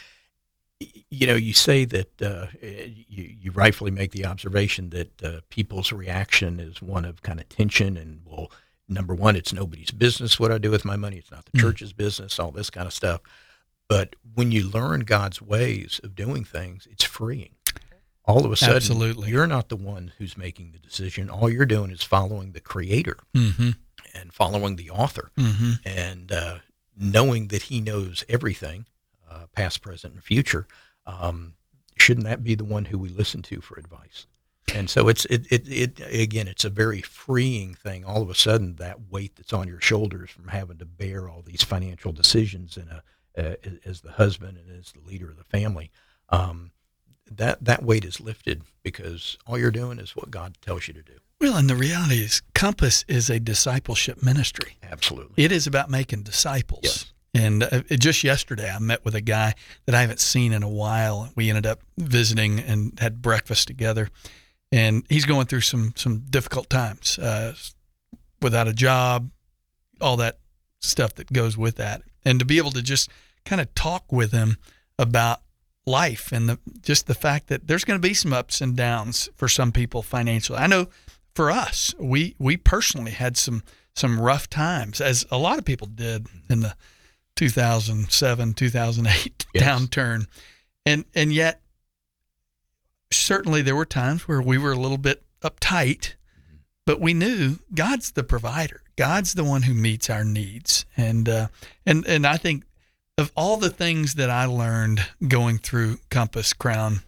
you know, you say that uh, you, you rightfully make the observation that uh, people's reaction is one of kind of tension and, well, number one, it's nobody's business what I do with my money. It's not the Mm. church's business, all this kind of stuff. But when you learn God's ways of doing things, it's freeing. All of a sudden, Absolutely. you're not the one who's making the decision. All you're doing is following the Creator Mm-hmm. and following the author, Mm-hmm. and uh, knowing that he knows everything, uh, past, present, and future. Um, shouldn't that be the one who we listen to for advice? And so it's it, it it again, it's a very freeing thing. All of a sudden, that weight that's on your shoulders from having to bear all these financial decisions in a uh, as the husband and as the leader of the family, um, that that weight is lifted because all you're doing is what God tells you to do. Well, and the reality is, Compass is a discipleship ministry. Absolutely. It is about making disciples. Yes. And uh, just yesterday, I met with a guy that I haven't seen in a while. We ended up visiting and had breakfast together. And he's going through some some difficult times, uh, without a job, all that stuff that goes with that. And to be able to just kind of talk with him about life and the just the fact that there's going to be some ups and downs for some people financially. I know for us, we we personally had some some rough times, as a lot of people did in the two thousand seven, two thousand eight Yes. downturn. And and yet certainly there were times where we were a little bit uptight, but we knew God's the provider. God's the one who meets our needs. And uh, and and I think of all the things that I learned going through Compass Crown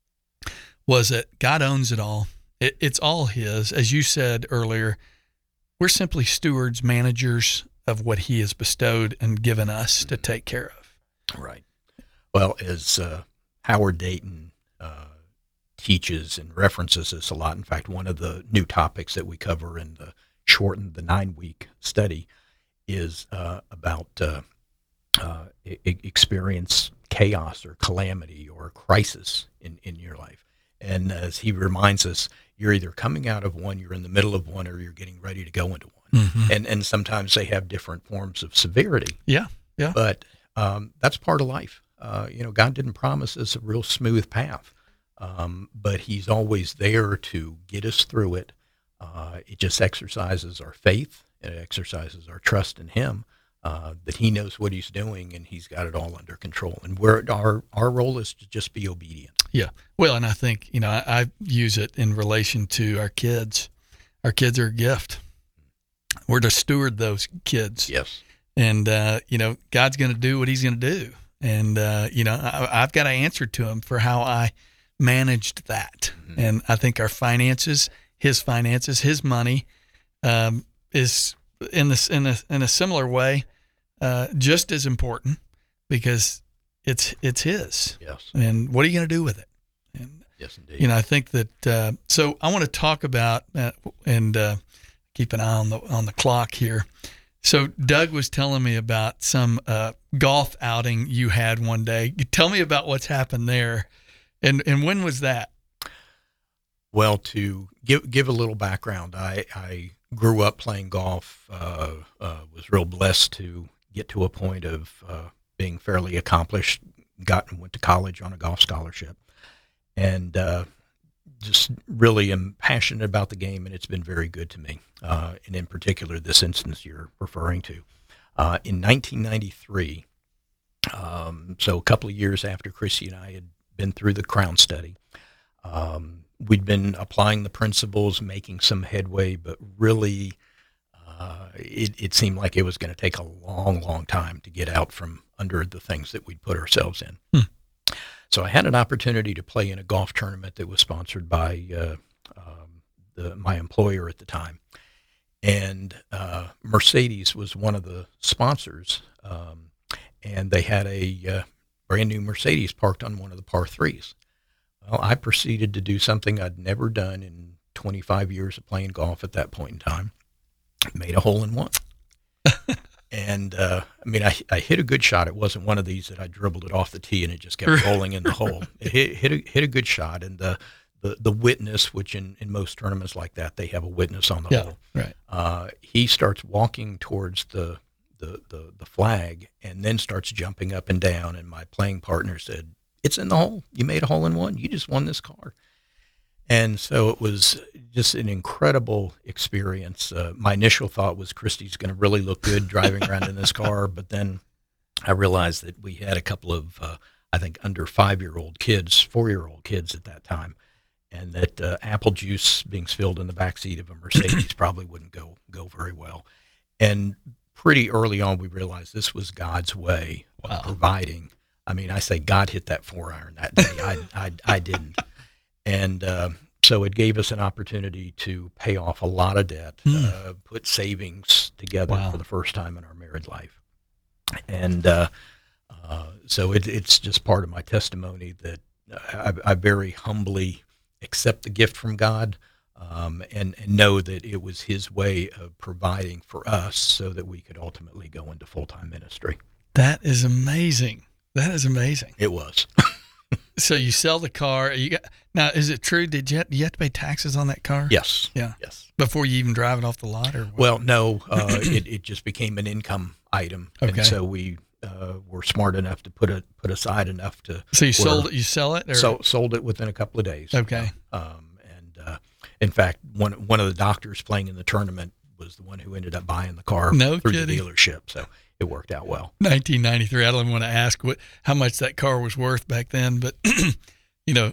was that God owns it all. It, it's all His. As you said earlier, we're simply stewards, managers of what He has bestowed and given us to take care of. Right. Well, as uh, Howard Dayton uh, teaches and references this a lot, in fact, one of the new topics that we cover in the shortened, the nine-week study is uh, about uh, uh, e- experience chaos or calamity or crisis in, in your life. And as he reminds us, you're either coming out of one, you're in the middle of one, or you're getting ready to go into one. Mm-hmm. And and sometimes they have different forms of severity. Yeah, yeah. But um, that's part of life. uh, you know, God didn't promise us a real smooth path, um, but He's always there to get us through it. Uh, it just exercises our faith. It exercises our trust in Him, uh, that He knows what He's doing and He's got it all under control. And we're, our our role is to just be obedient. Yeah. Well, and I think, you know, I, I use it in relation to our kids. Our kids are a gift. We're to steward those kids. Yes. And, uh, you know, God's going to do what He's going to do. And, uh, you know, I, I've got to answer to Him for how I managed that. Mm-hmm. And I think our finances, His finances, His money um, is in this in a in a similar way uh, just as important, because it's it's His. Yes. And what are you going to do with it? And, yes, indeed. You know, I think that. Uh, so I want to talk about uh, and uh, keep an eye on the on the clock here. So Doug was telling me about some uh, golf outing you had one day. Tell me about what's happened there, and and when was that? Well, to give give a little background, I, I grew up playing golf. Uh, uh, was real blessed to get to a point of uh, being fairly accomplished. Got and went to college on a golf scholarship, and uh, just really am passionate about the game, and it's been very good to me. Uh, and in particular, this instance you're referring to. Uh, in nineteen ninety-three, um, so a couple of years after Chrissy and I had been through the Crown study, um, we'd been applying the principles, making some headway, but really uh, it, it seemed like it was going to take a long, long time to get out from under the things that we'd put ourselves in. Hmm. So I had an opportunity to play in a golf tournament that was sponsored by uh, um, the, my employer at the time. And uh, Mercedes was one of the sponsors, um, and they had a uh, brand new Mercedes parked on one of the par threes. Well, I proceeded to do something I'd never done in twenty-five years of playing golf at that point in time. Made a hole in one. And, uh, I mean, I, I hit a good shot. It wasn't one of these that I dribbled it off the tee and it just kept rolling in the hole. It hit, hit, a, hit a good shot. And the, the, the witness, which in, in most tournaments like that, they have a witness on the yeah, hole. Right. Uh, he starts walking towards the, the, the, the flag and then starts jumping up and down. And my playing partner said, "It's in the hole. You made a hole in one. You just won this car." And so it was just an incredible experience. Uh, my initial thought was Christy's going to really look good driving around in this car. But then I realized that we had a couple of, uh, I think, under five-year-old kids, four-year-old kids at that time, and that uh, apple juice being spilled in the backseat of a Mercedes probably wouldn't go go very well. And pretty early on, we realized this was God's way wow. of providing. I mean, I say God hit that four iron that day. I, I, I didn't. And uh, so it gave us an opportunity to pay off a lot of debt, mm. uh, put savings together wow. for the first time in our married life. And uh, uh, so it, it's just part of my testimony that I, I very humbly accept the gift from God um, and, and know that it was His way of providing for us so that we could ultimately go into full-time ministry. That is amazing. That is amazing. It was. So you sell the car. You got now. Is it true? Did you have, you have to pay taxes on that car? Yes. Yeah. Yes. Before you even drive it off the lot, or what? Well, no. Uh, it it just became an income item, okay. and so we uh, were smart enough to put it put aside enough to. So you sold it. You sell it. Or? So sold it within a couple of days. Okay. Um, and uh, in fact, one one of the doctors playing in the tournament was the one who ended up buying the car no through kidding. the dealership. So. It worked out well. nineteen ninety-three. I don't even want to ask what how much that car was worth back then, but you know,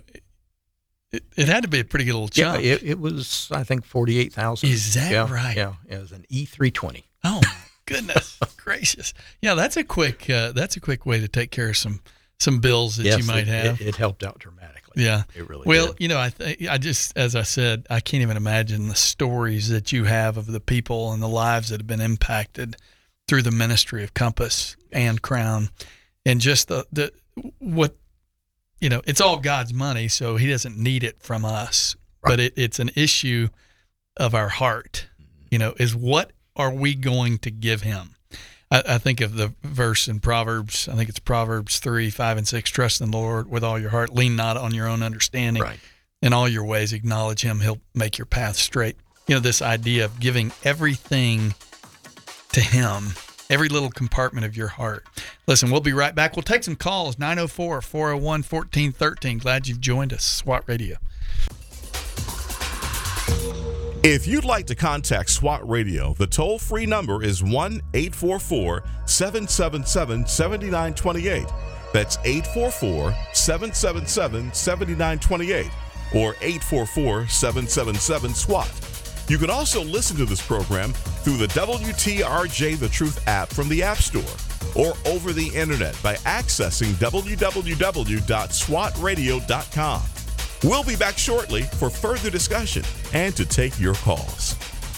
it, it had to be a pretty good little chunk. Yeah, it, it was. I think forty-eight thousand. Is that yeah, right? Yeah, it was an E three twenty. Oh my goodness gracious! Yeah, that's a quick. Uh, that's a quick way to take care of some some bills that yes, you might it, have. It, it helped out dramatically. Yeah, it really. Well, did. you know, I th- I just as I said, I can't even imagine the stories that you have of the people and the lives that have been impacted through the ministry of Compass and Crown, and just the, the what, you know, it's all God's money, so He doesn't need it from us, right. But it, it's an issue of our heart, you know, is what are we going to give Him? I, I think of the verse in Proverbs, I think it's Proverbs three, five, and six, trust in the Lord with all your heart, lean not on your own understanding, right. In all your ways acknowledge Him, He'll make your path straight. You know, this idea of giving everything to Him, every little compartment of your heart. Listen, we'll be right back. We'll take some calls, nine oh four, four oh one, one four one three. Glad you've joined us, SWAT Radio. If you'd like to contact SWAT Radio, the toll-free number is one eight four four, seven seven seven, seven nine two eight. That's eight four four, seven seven seven, seven nine two eight or eight four four, seven seven seven, SWAT. You can also listen to this program through the W T R J The Truth app from the App Store or over the internet by accessing w w w dot swat radio dot com. We'll be back shortly for further discussion and to take your calls.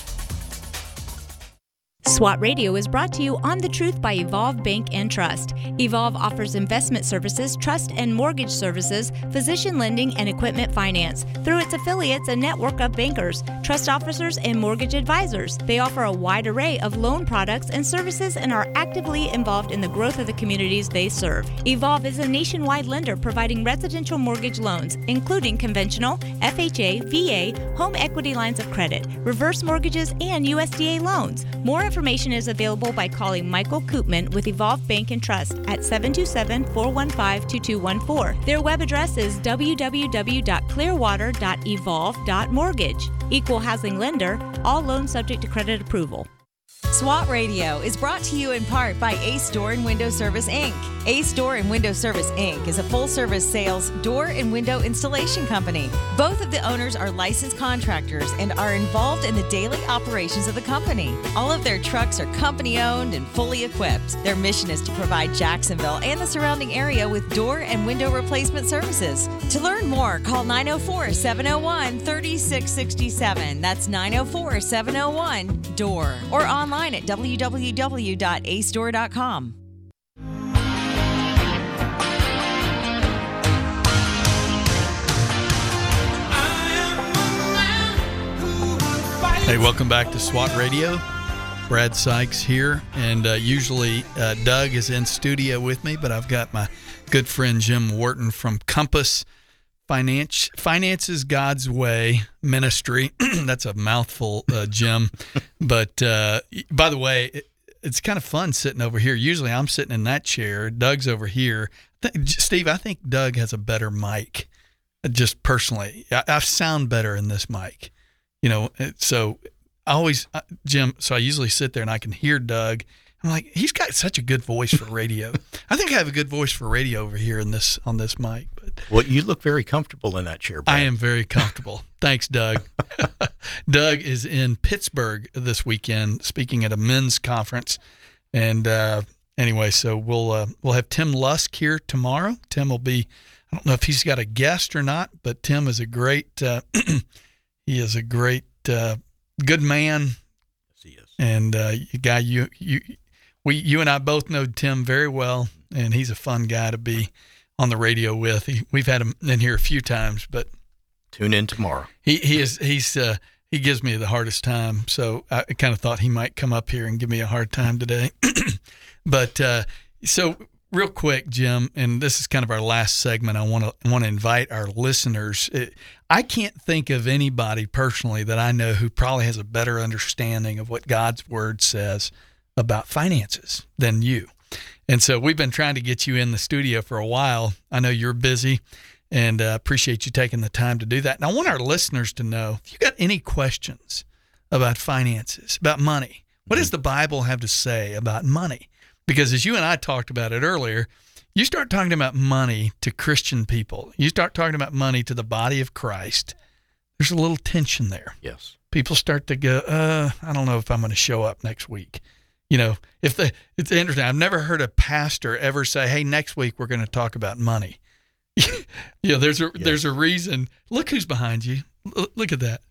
SWAT Radio is brought to you on The Truth by Evolve Bank and Trust. Evolve offers investment services, trust and mortgage services, physician lending, and equipment finance. Through its affiliates, a network of bankers, trust officers, and mortgage advisors. They offer a wide array of loan products and services and are actively involved in the growth of the communities they serve. Evolve is a nationwide lender providing residential mortgage loans, including conventional, F H A, V A, home equity lines of credit, reverse mortgages, and U S D A loans. More information is available by calling Michael Koopman with Evolve Bank and Trust at seven two seven, four one five, two two one four. Their web address is w w w dot clearwater dot evolve dot mortgage. Equal housing lender, all loans subject to credit approval. SWAT Radio is brought to you in part by Ace Door and Window Service, Incorporated. Ace Door and Window Service, Incorporated is a full-service sales door and window installation company. Both of the owners are licensed contractors and are involved in the daily operations of the company. All of their trucks are company-owned and fully equipped. Their mission is to provide Jacksonville and the surrounding area with door and window replacement services. To learn more, call nine oh four, seven oh one, three six six seven. That's nine oh four, seven oh one, D O O R. Or online at w w w dot ace door dot com. Hey, welcome back to SWAT Radio. Brad Sykes here, and uh, usually uh, Doug is in studio with me, but I've got my good friend Jim Wharton from Compass Finance, Finances God's Way Ministry. That's a mouthful, uh, Jim. But uh, by the way, it, it's kind of fun sitting over here. Usually I'm sitting in that chair. Doug's over here. Th- Steve, I think Doug has a better mic, just personally. I, I sound better in this mic. You know, so I always, Jim, so I usually sit there and I can hear Doug. I'm like, he's got such a good voice for radio. I think I have a good voice for radio over here in this on this mic. But well, you look very comfortable in that chair, Brad. I am very comfortable. Thanks, Doug. Doug is in Pittsburgh this weekend speaking at a men's conference. And uh, anyway, so we'll uh, we'll have Tim Lusk here tomorrow. Tim will be, I don't know if he's got a guest or not, but Tim is a great, uh, he is a great, uh, good man. Yes, he is. And uh, a guy you you. We, you and I both know Tim very well, and he's a fun guy to be on the radio with. He, we've had him in here a few times, but tune in tomorrow. He he is he's uh, he gives me the hardest time, so I kind of thought he might come up here and give me a hard time today. But uh, so real quick, Jim, and this is kind of our last segment. I want to want to invite our listeners. It, I can't think of anybody personally that I know who probably has a better understanding of what God's Word says about finances than you. And so we've been trying to get you in the studio for a while. I know you're busy, and uh, appreciate you taking the time to do that. And I want our listeners to know, if you got any questions about finances, about money, what does the Bible have to say about money? Because as you and I talked about it earlier, you start talking about money to Christian people, you start talking about money to the body of Christ, there's a little tension there. Yes. People start to go, uh, I don't know if I'm going to show up next week. You know, if the, it's interesting. I've never heard a pastor ever say, hey, next week we're going to talk about money. you know, there's a, yeah. there's a reason. Look who's behind you. L- look at that.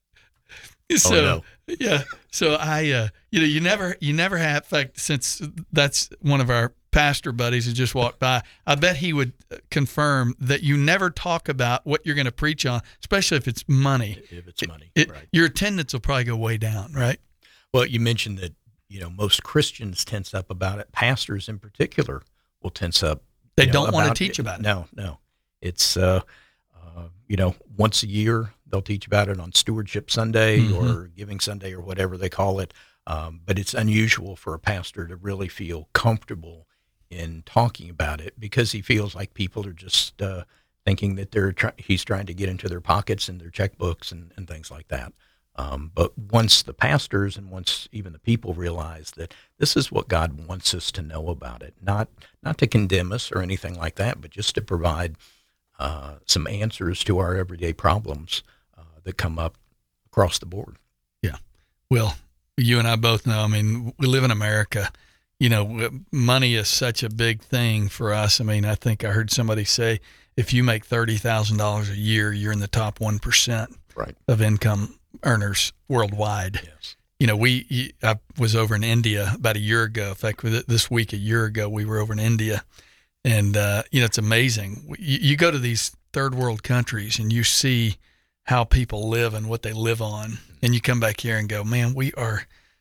So, oh, no. yeah. So I, uh, you know, you never, you never have, in fact, since that's one of our pastor buddies who just walked by, I bet he would confirm that you never talk about what you're going to preach on, especially if it's money. If it's money, it, right. Your attendance will probably go way down, right? Well, you mentioned that, you know, most Christians tense up about it. Pastors in particular will tense up. They you know, don't want to about teach it. about it. No, no. It's, uh, uh, you know, once a year they'll teach about it on Stewardship Sunday mm-hmm. or Giving Sunday or whatever they call it. Um, but it's unusual for a pastor to really feel comfortable in talking about it because he feels like people are just uh, thinking that they're try- he's trying to get into their pockets and their checkbooks and, and things like that. Um, but once the pastors and once even the people realize that this is what God wants us to know about it, not not to condemn us or anything like that, but just to provide uh, some answers to our everyday problems uh, that come up across the board. Yeah. Well, you and I both know, I mean, we live in America. You know, money is such a big thing for us. I mean, I think I heard somebody say if you make thirty thousand dollars a year, you're in the top one percent right. of income earners worldwide. Yes. You know, we, I was over in India about a year ago. In fact, this week, a year ago, we were over in India. And, uh, you know, it's amazing. You, you go to these third world countries and you see how people live and what they live on. And you come back here and go, man, we are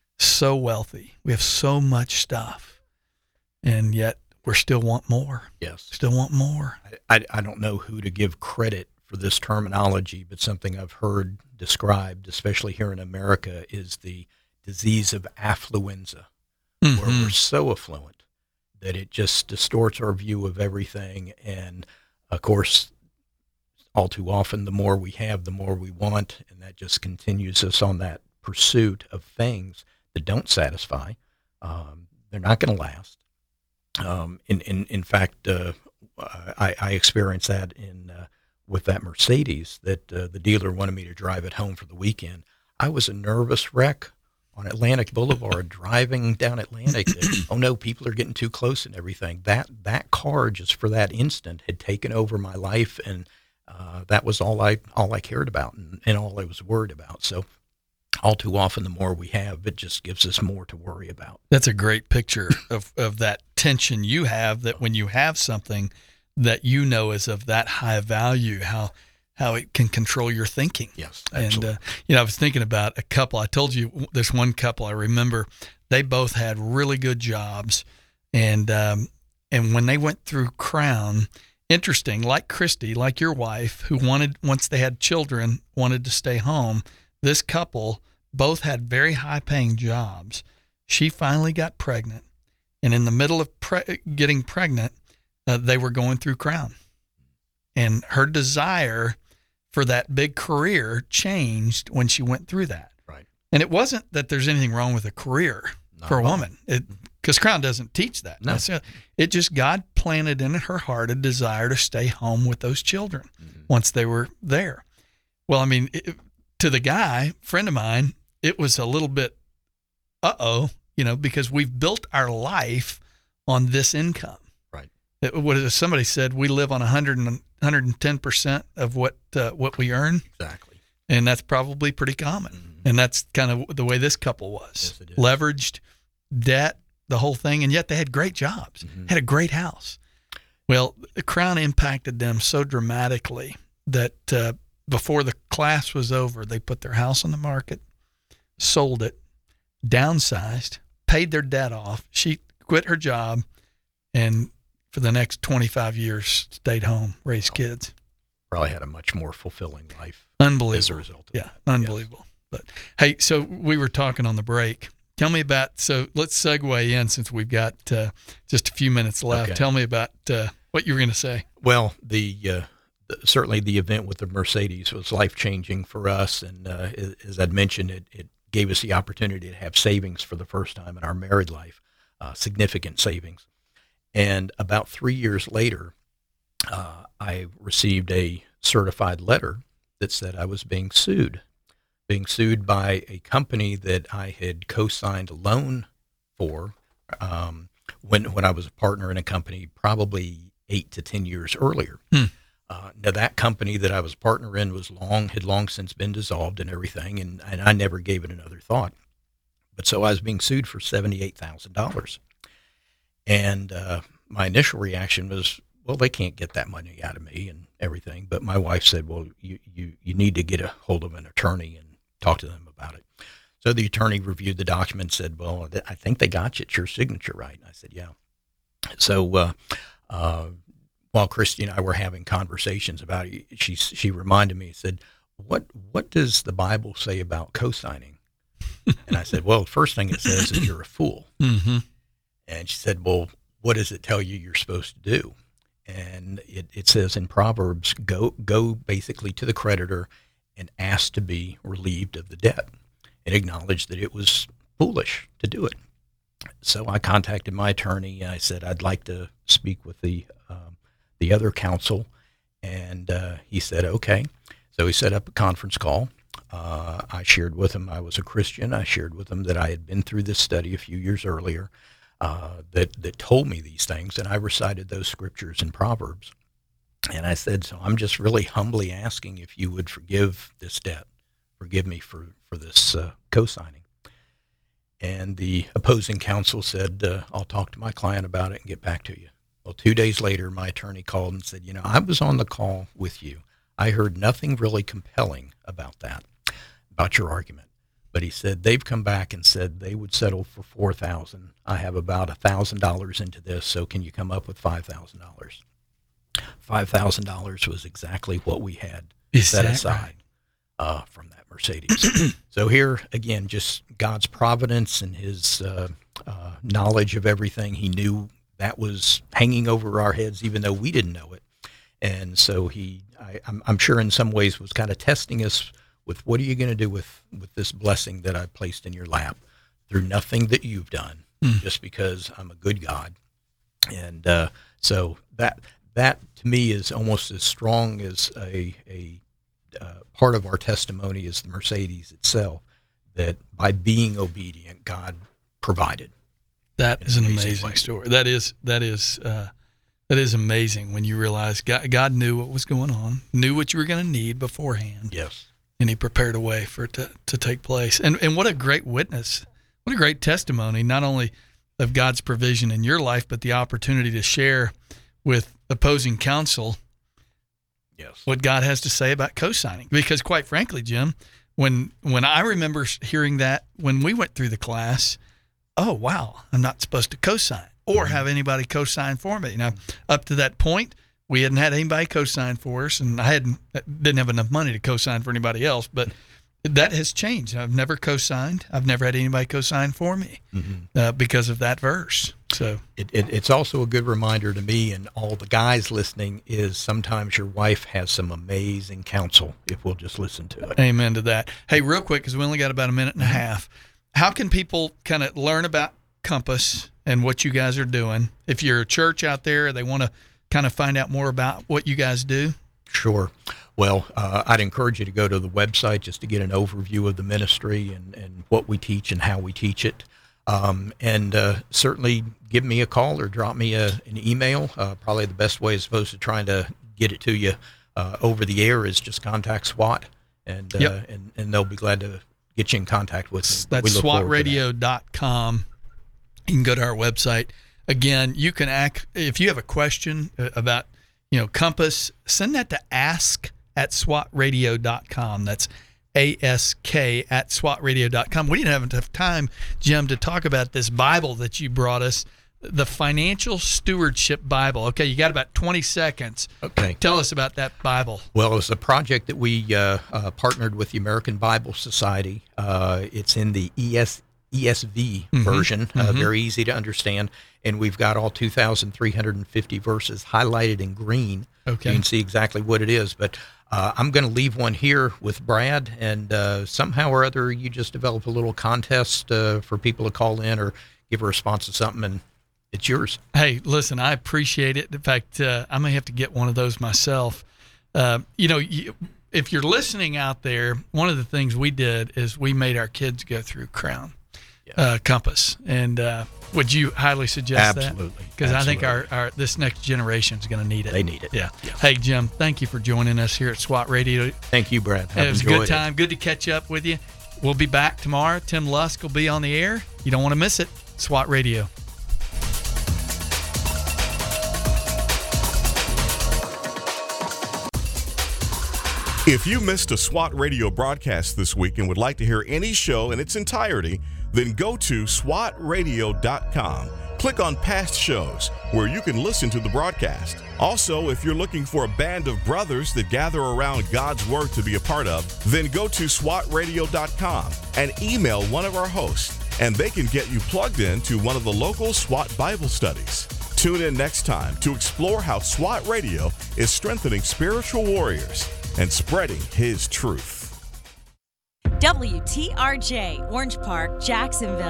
so wealthy. We have so much stuff. And yet we still want more. Yes. Still want more. I, I, I don't know who to give credit for this terminology, but something I've heard described, especially here in America, is the disease of affluenza, mm-hmm. where we're so affluent that it just distorts our view of everything. And, of course, all too often, the more we have, the more we want, and that just continues us on that pursuit of things that don't satisfy. Um, they're not going to last. Um, in, in, in fact, uh, I, I experienced that in uh, with that Mercedes that uh, the dealer wanted me to drive it home for the weekend. I was a nervous wreck on Atlantic Boulevard driving down Atlantic. That, oh no, people are getting too close and everything. That that car just for that instant had taken over my life, and uh, that was all I all I cared about and, and all I was worried about. So all too often, the more we have, it just gives us more to worry about. That's a great picture of, of that tension you have, that when you have something that you know is of that high value, how how it can control your thinking. Yes, And, absolutely. uh, you know, I was thinking about a couple. I told you this one couple I remember, they both had really good jobs. And, um, and when they went through Crown, interesting, like Christy, like your wife, who wanted, once they had children, wanted to stay home, this couple both had very high-paying jobs. She finally got pregnant. And in the middle of pre- getting pregnant, uh, they were going through Crown. And her desire for that big career changed when she went through that. Right. And it wasn't that there's anything wrong with a career Not for a wrong. woman, because Crown doesn't teach that. No. That's, uh, it just, God planted in her heart a desire to stay home with those children mm-hmm. once they were there. Well, I mean, it, to the guy, friend of mine, it was a little bit, uh-oh, you know, because we've built our life on this income. Right. It, what is, somebody said we live on one hundred and one hundred ten percent of what uh, what we earn. Exactly. And that's probably pretty common. Mm-hmm. And that's kind of the way this couple was. Yes, it is. Leveraged, debt, the whole thing, and yet they had great jobs, mm-hmm. had a great house. Well, the Crown impacted them so dramatically that uh, before the class was over, they put their house on the market, sold it, downsized, paid their debt off. She quit her job, and for the next twenty-five years, stayed home, raised oh, kids. Probably had a much more fulfilling life. Unbelievable. As a result of yeah, that. unbelievable. Yes. But hey, so we were talking on the break. Tell me about, so let's segue in since we've got uh, just a few minutes left. Okay. Tell me about uh, what you were going to say. Well, the, uh, the certainly the event with the Mercedes was life-changing for us. And uh, as I'd mentioned, it, it gave us the opportunity to have savings for the first time in our married life, uh, significant savings. And about three years later, uh, I received a certified letter that said I was being sued. being sued by a company that I had co-signed a loan for um, when when I was a partner in a company probably eight to ten years earlier. Hmm. Uh, now that company that I was a partner in was long had long since been dissolved and everything, and, and I never gave it another thought. But so I was being sued for seventy-eight thousand dollars, and uh, my initial reaction was, well, they can't get that money out of me and everything. But my wife said, well, you you you need to get a hold of an attorney and talk to them about it. So the attorney reviewed the document and said, well, I think they got you. It's your signature, right? And I said, yeah. So uh, uh, while Christy and I were having conversations about it, she she reminded me, said, what what does the Bible say about co-signing? And I said, well, the first thing it says is you're a fool. Mm-hmm. And she said, well, what does it tell you you're supposed to do? And it, it says in Proverbs, go go basically to the creditor and ask to be relieved of the debt, and acknowledge that it was foolish to do it. So I contacted my attorney, and I said I'd like to speak with the um, the other counsel, and uh, he said okay. So he set up a conference call. Uh, I shared with him I was a Christian. I shared with him that I had been through this study a few years earlier uh, that that told me these things, and I recited those scriptures in Proverbs. And I said, so I'm just really humbly asking if you would forgive this debt, forgive me for for this uh, co-signing. And the opposing counsel said, uh, I'll talk to my client about it and get back to you. Well, two days later, my attorney called and said, you know, I was on the call with you. I heard nothing really compelling about that, about your argument. But he said, they've come back and said they would settle for four thousand dollars. I have about one thousand dollars into this, so can you come up with five thousand dollars? five thousand dollars was exactly what we had Is set that aside right? uh, from that Mercedes. So here, again, just God's providence and his uh, uh, knowledge of everything. He knew that was hanging over our heads, even though we didn't know it. And so he, I, I'm, I'm sure in some ways, was kind of testing us with, what are you going to do with, with this blessing that I placed in your lap through nothing that you've done, mm. just because I'm a good God. And uh, so that that to me is almost as strong as a, a uh, part of our testimony is the Mercedes itself, that by being obedient, God provided. That is an amazing, amazing story. That is that is uh, that is amazing when you realize God, God knew what was going on, knew what you were going to need beforehand. Yes, and He prepared a way for it to, to take place. And and what a great witness, what a great testimony, not only of God's provision in your life, but the opportunity to share with opposing counsel yes. what God has to say about co-signing. Because quite frankly, Jim, when when I remember hearing that when we went through the class, oh, wow, I'm not supposed to co-sign or have anybody co-sign for me. Now, up to that point, we hadn't had anybody co-sign for us, and I hadn't didn't have enough money to co-sign for anybody else, but that has changed. I've never co-signed. I've never had anybody co-sign for me mm-hmm. uh, because of that verse. So it, it, it's also a good reminder to me and all the guys listening is sometimes your wife has some amazing counsel if we'll just listen to it. Amen to that. Hey, real quick, because we only got about a minute and a half, how can people kind of learn about Compass and what you guys are doing? If you're a church out there, they want to kind of find out more about what you guys do? Sure. Well, uh, I'd encourage you to go to the website just to get an overview of the ministry and, and what we teach and how we teach it. Um, and uh, certainly give me a call or drop me a, an email. Uh, probably the best way as opposed to trying to get it to you uh, over the air is just contact SWAT, and, uh, yep. and and they'll be glad to get you in contact with them. That's swat radio dot com. You can go to our website. Again, you can act, if you have a question about, you know, Compass, send that to ask at swat radio dot com. That's A S K at swat radio dot com. We didn't have enough time, Jim, to talk about this Bible that you brought us, the Financial Stewardship Bible. Okay, you got about twenty seconds. Okay. Tell us about that Bible. Well, it's a project that we uh, uh, partnered with the American Bible Society. Uh, it's in the E S, E S V mm-hmm. version, uh, mm-hmm. very easy to understand. And we've got all two thousand three hundred fifty verses highlighted in green. Okay. You can see exactly what it is. But uh, I'm going to leave one here with Brad, and uh, somehow or other you just develop a little contest uh, for people to call in or give a response to something, and it's yours. Hey, listen, I appreciate it. In fact, uh, I may have to get one of those myself. Uh, you know, you, if you're listening out there, one of the things we did is we made our kids go through Crown yeah. uh, Compass. And uh, would you highly suggest Absolutely. that? Because I think our, our this next generation is going to need it. They need it. Yeah. yeah. Hey, Jim, thank you for joining us here at SWAT Radio. Thank you, Brad. I've it was a enjoyed good time. It. Good to catch up with you. We'll be back tomorrow. Tim Lusk will be on the air. You don't want to miss it. SWAT Radio. If you missed a SWAT Radio broadcast this week and would like to hear any show in its entirety, then go to swat radio dot com. Click on past shows where you can listen to the broadcast. Also, if you're looking for a band of brothers that gather around God's Word to be a part of, then go to swat radio dot com and email one of our hosts, and they can get you plugged in to one of the local SWAT Bible studies. Tune in next time to explore how SWAT Radio is strengthening spiritual warriors and spreading His truth. W T R J, Orange Park, Jacksonville.